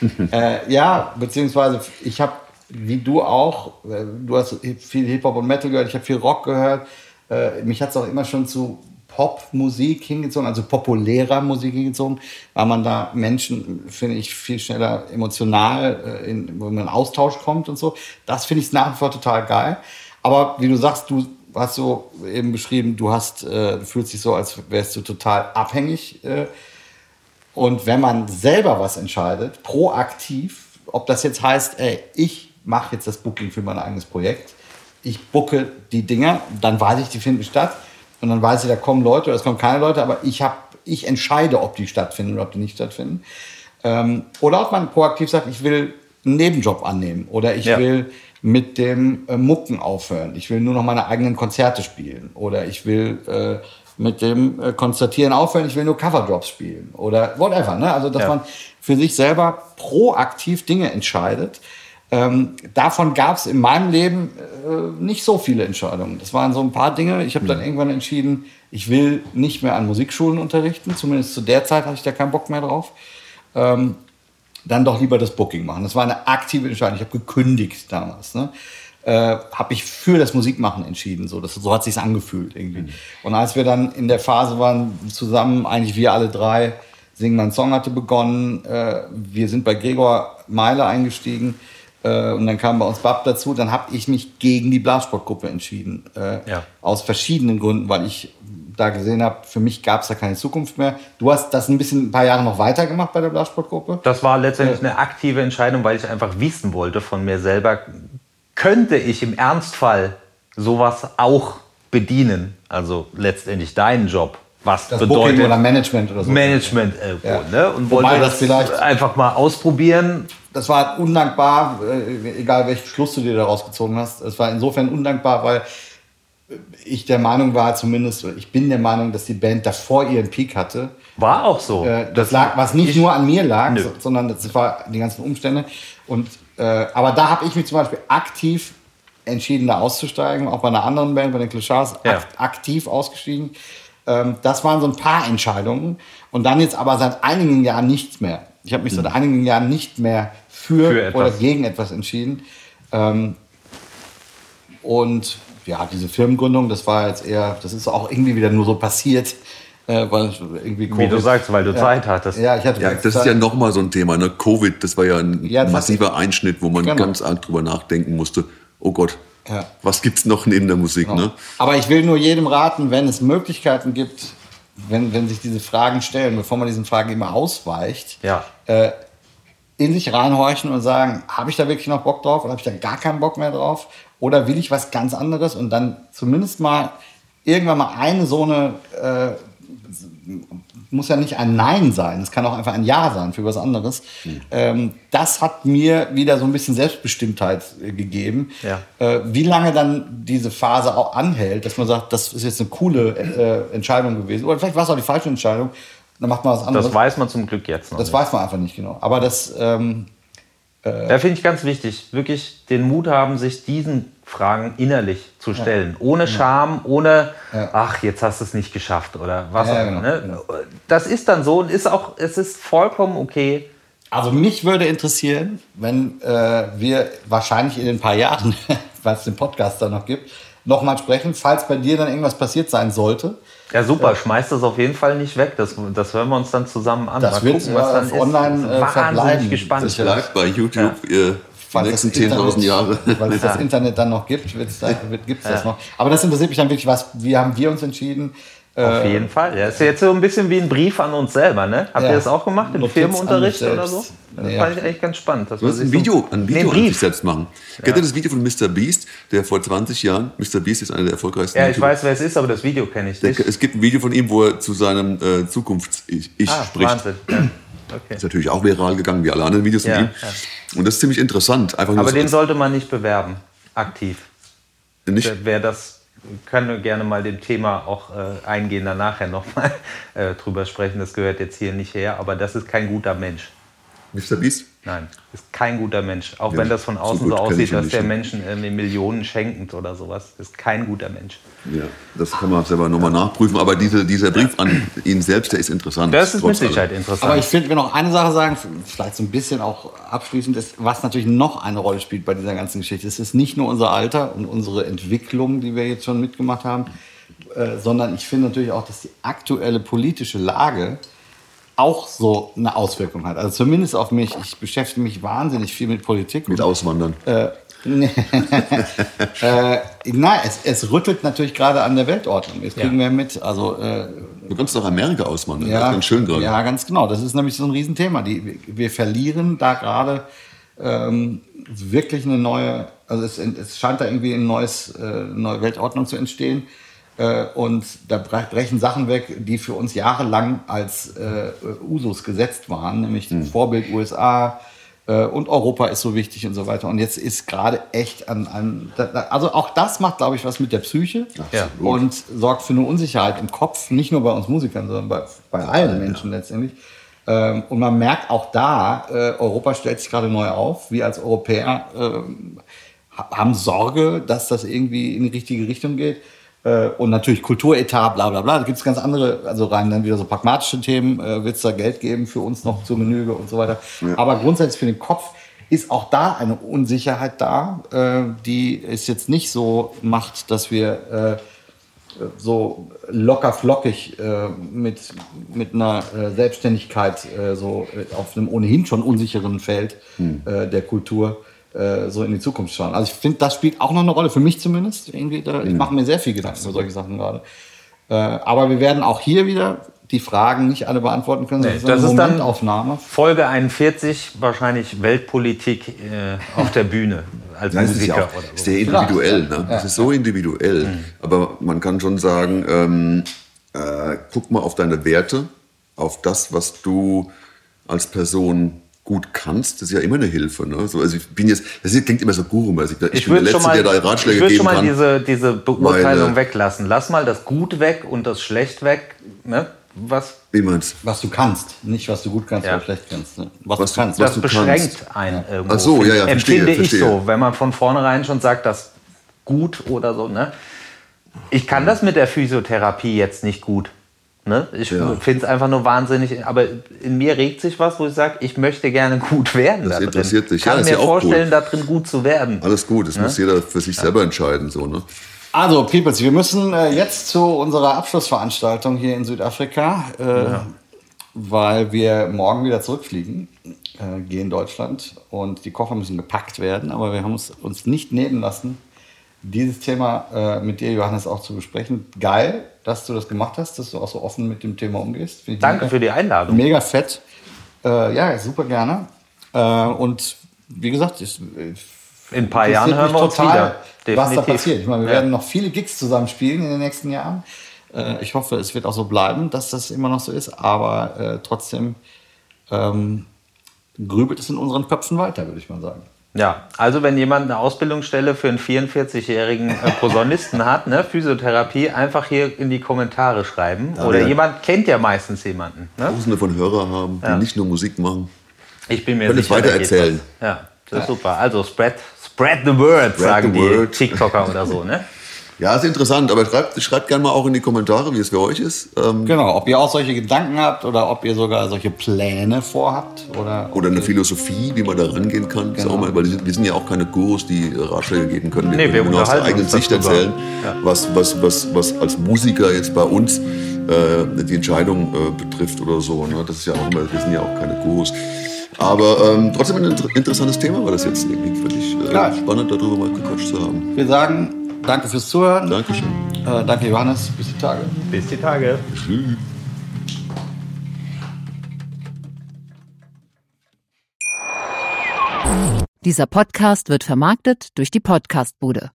äh, ja, beziehungsweise ich habe wie du auch, du hast viel Hip-Hop und Metal gehört, ich habe viel Rock gehört. Äh, mich hat es auch immer schon zu Popmusik hingezogen, also populärer Musik hingezogen, weil man da Menschen, finde ich, viel schneller emotional, äh, in, wo man in Austausch kommt und so. Das finde ich nach wie vor total geil. Aber wie du sagst, du hast so eben beschrieben, du hast, äh, fühlst dich so, als wärst du total abhängig. Äh, und wenn man selber was entscheidet, proaktiv, ob das jetzt heißt, ey, ich mache jetzt das Booking für mein eigenes Projekt. Ich booke die Dinger, dann weiß ich, die finden statt. Und dann weiß ich, da kommen Leute oder es kommen keine Leute, aber ich, hab, ich entscheide, ob die stattfinden oder ob die nicht stattfinden. Ähm, oder ob man proaktiv sagt, ich will einen Nebenjob annehmen oder ich ja. will mit dem äh, Mucken aufhören. Ich will nur noch meine eigenen Konzerte spielen oder ich will äh, mit dem äh, Konstatieren aufhören, ich will nur Coverdrops spielen oder whatever. Ne? Also, dass ja. man für sich selber proaktiv Dinge entscheidet. Ähm, davon gab es in meinem Leben äh, nicht so viele Entscheidungen. Das waren so ein paar Dinge. Ich habe dann irgendwann entschieden, ich will nicht mehr an Musikschulen unterrichten. Zumindest zu der Zeit hatte ich da keinen Bock mehr drauf. Ähm, dann doch lieber das Booking machen. Das war eine aktive Entscheidung. Ich habe gekündigt damals. Ne? Äh, habe ich für das Musikmachen entschieden. So, das, so hat es sich angefühlt irgendwie. Mhm. Und als wir dann in der Phase waren, zusammen, eigentlich wir alle drei, Sing mein Song hatte begonnen. Äh, wir sind bei Gregor Meile eingestiegen. Und dann kam bei uns Bab dazu, dann habe ich mich gegen die Blassportgruppe entschieden. Äh, ja. Aus verschiedenen Gründen, weil ich da gesehen habe, für mich gab es da keine Zukunft mehr. Du hast das ein bisschen, ein paar Jahre noch weitergemacht bei der Blassportgruppe. Das war letztendlich äh, eine aktive Entscheidung, weil ich einfach wissen wollte von mir selber, könnte ich im Ernstfall sowas auch bedienen? Also letztendlich deinen Job. Was das bedeutet Booking oder Management oder so. Management irgendwo, ja. ne? Und Wobei wollte das vielleicht einfach mal ausprobieren. Das war undankbar, egal welchen Schluss du dir daraus gezogen hast. Es war insofern undankbar, weil ich der Meinung war, zumindest, ich bin der Meinung, dass die Band davor ihren Peak hatte. War auch so. Das, das lag, was nicht ich, nur an mir lag, nö. sondern das war die ganzen Umstände. Und, äh, aber da habe ich mich zum Beispiel aktiv entschieden, da auszusteigen, auch bei einer anderen Band, bei den Clichards, ja. akt, aktiv ausgestiegen. Ähm, das waren so ein paar Entscheidungen. Und dann jetzt aber seit einigen Jahren nichts mehr. Ich habe mich mhm. seit einigen Jahren nicht mehr für, für oder gegen etwas entschieden. Ähm, und ja, diese Firmengründung, das war jetzt eher, das ist auch irgendwie wieder nur so passiert. Äh, weil irgendwie Covid, wie du sagst, weil du ja. Zeit hattest. Ja, ich hatte ja, das Zeit. Ist ja nochmal so ein Thema. Ne? Covid, das war ja ein ja, massiver Einschnitt, wo man genau. ganz arg drüber nachdenken musste. Oh Gott, ja. was gibt's noch neben der Musik? Genau. Ne? Aber ich will nur jedem raten, wenn es Möglichkeiten gibt, wenn, wenn sich diese Fragen stellen, bevor man diesen Fragen immer ausweicht, ja. äh, in sich reinhorchen und sagen, habe ich da wirklich noch Bock drauf oder habe ich da gar keinen Bock mehr drauf? Oder will ich was ganz anderes? Und dann zumindest mal irgendwann mal eine so eine... Äh, muss ja nicht ein Nein sein, es kann auch einfach ein Ja sein für was anderes. Mhm. Ähm, das hat mir wieder so ein bisschen Selbstbestimmtheit äh, gegeben. Ja. Äh, wie lange dann diese Phase auch anhält, dass man sagt, das ist jetzt eine coole äh, Entscheidung gewesen. Oder vielleicht war es auch die falsche Entscheidung, dann macht man was anderes. Das weiß man zum Glück jetzt noch Das nicht. weiß man einfach nicht genau. Aber das... Ähm, äh, da finde ich ganz wichtig, wirklich den Mut haben, sich diesen Fragen innerlich zu stellen. Ja. Ohne Scham, ohne, ja. ach, jetzt hast du es nicht geschafft oder was ja, auch genau, ne? genau. Das ist dann so und ist auch, es ist vollkommen okay. Also mich würde interessieren, wenn äh, wir wahrscheinlich in ein paar Jahren, weil es den Podcast dann noch gibt, nochmal sprechen, falls bei dir dann irgendwas passiert sein sollte. Ja, super, äh, schmeißt das auf jeden Fall nicht weg. Das, das hören wir uns dann zusammen an. Das mal wird gucken, was dann äh, online ist. Äh, verbleiben. Gespannt. Das bleibt bei YouTube. Ja. Ihr die nächsten zehntausend Jahre. Weil es das Internet dann noch gibt, gibt es ja. das noch. Aber das interessiert mich dann wirklich, was, wie haben wir uns entschieden? Auf äh, jeden Fall. Ja, ist jetzt so ein bisschen wie ein Brief an uns selber. Ne? Habt ja. ihr das auch gemacht im Firmenunterricht oder so? Das ja. fand ich echt ganz spannend. Du hast ein Video, ein Video nee, an sich selbst machen. Ja. Kennt ihr das Video von Mister Beast, der vor zwanzig Jahren, Mister Beast ist einer der erfolgreichsten Ja, ich YouTuber. weiß, wer es ist, aber das Video kenne ich nicht. Es gibt ein Video von ihm, wo er zu seinem äh, Zukunfts-Ich ah, spricht. Wahnsinn. Ja. Okay. Ist natürlich auch viral gegangen, wie alle anderen Videos von ja, ihm. Ja. Und das ist ziemlich interessant. Einfach nur aber so den sollte man nicht bewerben, aktiv. Nicht? Wer das, können wir gerne mal dem Thema auch äh, eingehen, dann nachher nochmal äh, drüber sprechen. Das gehört jetzt hier nicht her, aber das ist kein guter Mensch. Mister Beast? Nein, ist kein guter Mensch. Auch ja, wenn das von außen so, so aussieht, dass nicht, der ne? Menschen irgendwie Millionen schenkend oder sowas. Ist kein guter Mensch. Ja, das kann man selber nochmal nachprüfen. Aber diese, dieser Brief an ihn selbst, der ist interessant. Das ist mit Sicherheit interessant. Aber ich finde, wir noch eine Sache sagen, vielleicht so ein bisschen auch abschließend, ist, was natürlich noch eine Rolle spielt bei dieser ganzen Geschichte. Es ist nicht nur unser Alter und unsere Entwicklung, die wir jetzt schon mitgemacht haben, äh, sondern ich finde natürlich auch, dass die aktuelle politische Lage auch so eine Auswirkung hat. Also zumindest auf mich. Ich beschäftige mich wahnsinnig viel mit Politik. Mit Auswandern. Äh, nee. äh, nein, es, es rüttelt natürlich gerade an der Weltordnung. Das kriegen ja. wir mit. Also, äh, du kannst nach Amerika auswandern. Ja, das ist ganz schön gerade. Ja, ganz genau. Das ist nämlich so ein Riesenthema. Die, wir verlieren da gerade ähm, wirklich eine neue, also es, es scheint da irgendwie eine neues, äh, neue Weltordnung zu entstehen. Und da brechen Sachen weg, die für uns jahrelang als äh, Usus gesetzt waren, nämlich mhm. Vorbild U S A äh, und Europa ist so wichtig und so weiter. Und jetzt ist gerade echt an einem, also auch das macht, glaube ich, was mit der Psyche ja. und sorgt für eine Unsicherheit im Kopf, nicht nur bei uns Musikern, sondern bei, bei allen Menschen ja. letztendlich. Ähm, und man merkt auch da, äh, Europa stellt sich gerade neu auf. Wir als Europäer äh, haben Sorge, dass das irgendwie in die richtige Richtung geht. Und natürlich Kulturetat, bla bla bla. Da gibt es ganz andere, also rein dann wieder so pragmatische Themen. Äh, wird es da Geld geben für uns noch zur Genüge und so weiter. Ja. Aber grundsätzlich für den Kopf ist auch da eine Unsicherheit da, äh, die es jetzt nicht so macht, dass wir äh, so locker flockig äh, mit, mit einer äh, Selbstständigkeit äh, so äh, auf einem ohnehin schon unsicheren Feld hm. äh, der Kultur so in die Zukunft schauen. Also ich finde, das spielt auch noch eine Rolle, für mich zumindest. Irgendwie da, ich mache mir sehr viel Gedanken über solche Sachen gerade. Äh, aber wir werden auch hier wieder die Fragen nicht alle beantworten können. Nee, das ist, das eine ist Momentaufnahme. Folge einundvierzig, wahrscheinlich Weltpolitik äh, auf der Bühne als Nein, Musiker. ist ja auch, oder so. ist sehr individuell. Ne? Das ist so individuell. Mhm. Aber man kann schon sagen, ähm, äh, guck mal auf deine Werte, auf das, was du als Person gut kannst, das ist ja immer eine Hilfe. Ne? So, also ich bin jetzt, das klingt immer so gurumäßig. Ich, ich bin der Letzte, mal, der da Ratschläge geben kann. Ich würde schon mal diese, diese Beurteilung weil, weglassen. Lass mal das Gut weg und das Schlecht weg. Ne? Was, Wie meinst was du kannst, nicht was du gut kannst ja. oder schlecht kannst. Ne? Was, was du kannst. Das was du beschränkt kannst. einen irgendwo. Ach so, ja, ja, verstehe, empfinde verstehe. ich so, wenn man von vornherein schon sagt, das gut oder so. Ne? Ich kann das mit der Physiotherapie jetzt nicht gut. Ne? Ich ja. finde es einfach nur wahnsinnig, aber in mir regt sich was, wo ich sage, ich möchte gerne gut werden. Das da interessiert drin. dich. Ich kann ja, mir ja vorstellen, gut. da drin gut zu werden. Alles gut, das ne? muss jeder für sich ja. selber entscheiden. So, ne? Also, Peoples, wir müssen äh, jetzt zu unserer Abschlussveranstaltung hier in Südafrika, äh, ja. weil wir morgen wieder zurückfliegen, äh, gehen in Deutschland und die Koffer müssen gepackt werden. Aber wir haben uns, uns nicht nehmen lassen, dieses Thema äh, mit dir, Johannes, auch zu besprechen. Geil, dass du das gemacht hast, dass du auch so offen mit dem Thema umgehst. Danke mega, für die Einladung. Mega fett. Äh, ja, super gerne. Äh, und wie gesagt, ich, in ein paar Jahren hören wir uns wieder. Definitiv. Was da passiert. Ich meine, wir ja. werden noch viele Gigs zusammen spielen in den nächsten Jahren. Äh, ich hoffe, es wird auch so bleiben, dass das immer noch so ist. Aber äh, trotzdem ähm, grübelt es in unseren Köpfen weiter, würde ich mal sagen. Ja, also wenn jemand eine Ausbildungsstelle für einen vierundvierzigjährigen äh, Posaunisten hat, ne, Physiotherapie, einfach hier in die Kommentare schreiben. Ja, Oder ja. jemand kennt ja meistens jemanden. Ne? Tausende von Hörern haben, die ja. nicht nur Musik machen. Ich bin mir sicher, sicher, weiter erzählen. Ja, das ist super. Also spread, spread the word, spread sagen the word. Die TikToker oder so, ne? Ja, ist interessant, aber schreibt, schreibt gerne mal auch in die Kommentare, wie es für euch ist. Ähm genau, ob ihr auch solche Gedanken habt oder ob ihr sogar solche Pläne vorhabt. Oder, oder eine Philosophie, wie man da rangehen kann. Genau. Ist auch mal, weil wir sind ja auch keine Gurus, die Ratschläge geben können. Wir nee, können wir nur aus der eigenen Sicht erzählen, ja. was, was, was, was als Musiker jetzt bei uns äh, die Entscheidung äh, betrifft oder so. Ne? Das ist ja auch immer, wir sind ja auch keine Gurus. Aber ähm, trotzdem ein inter- interessantes Thema war das jetzt irgendwie. Völlig äh, spannend, darüber mal gequatscht zu haben. Wir sagen danke fürs Zuhören. Dankeschön. Äh, danke, Johannes. Bis die Tage. Bis die Tage. Tschüss. Dieser Podcast wird vermarktet durch die Podcastbude.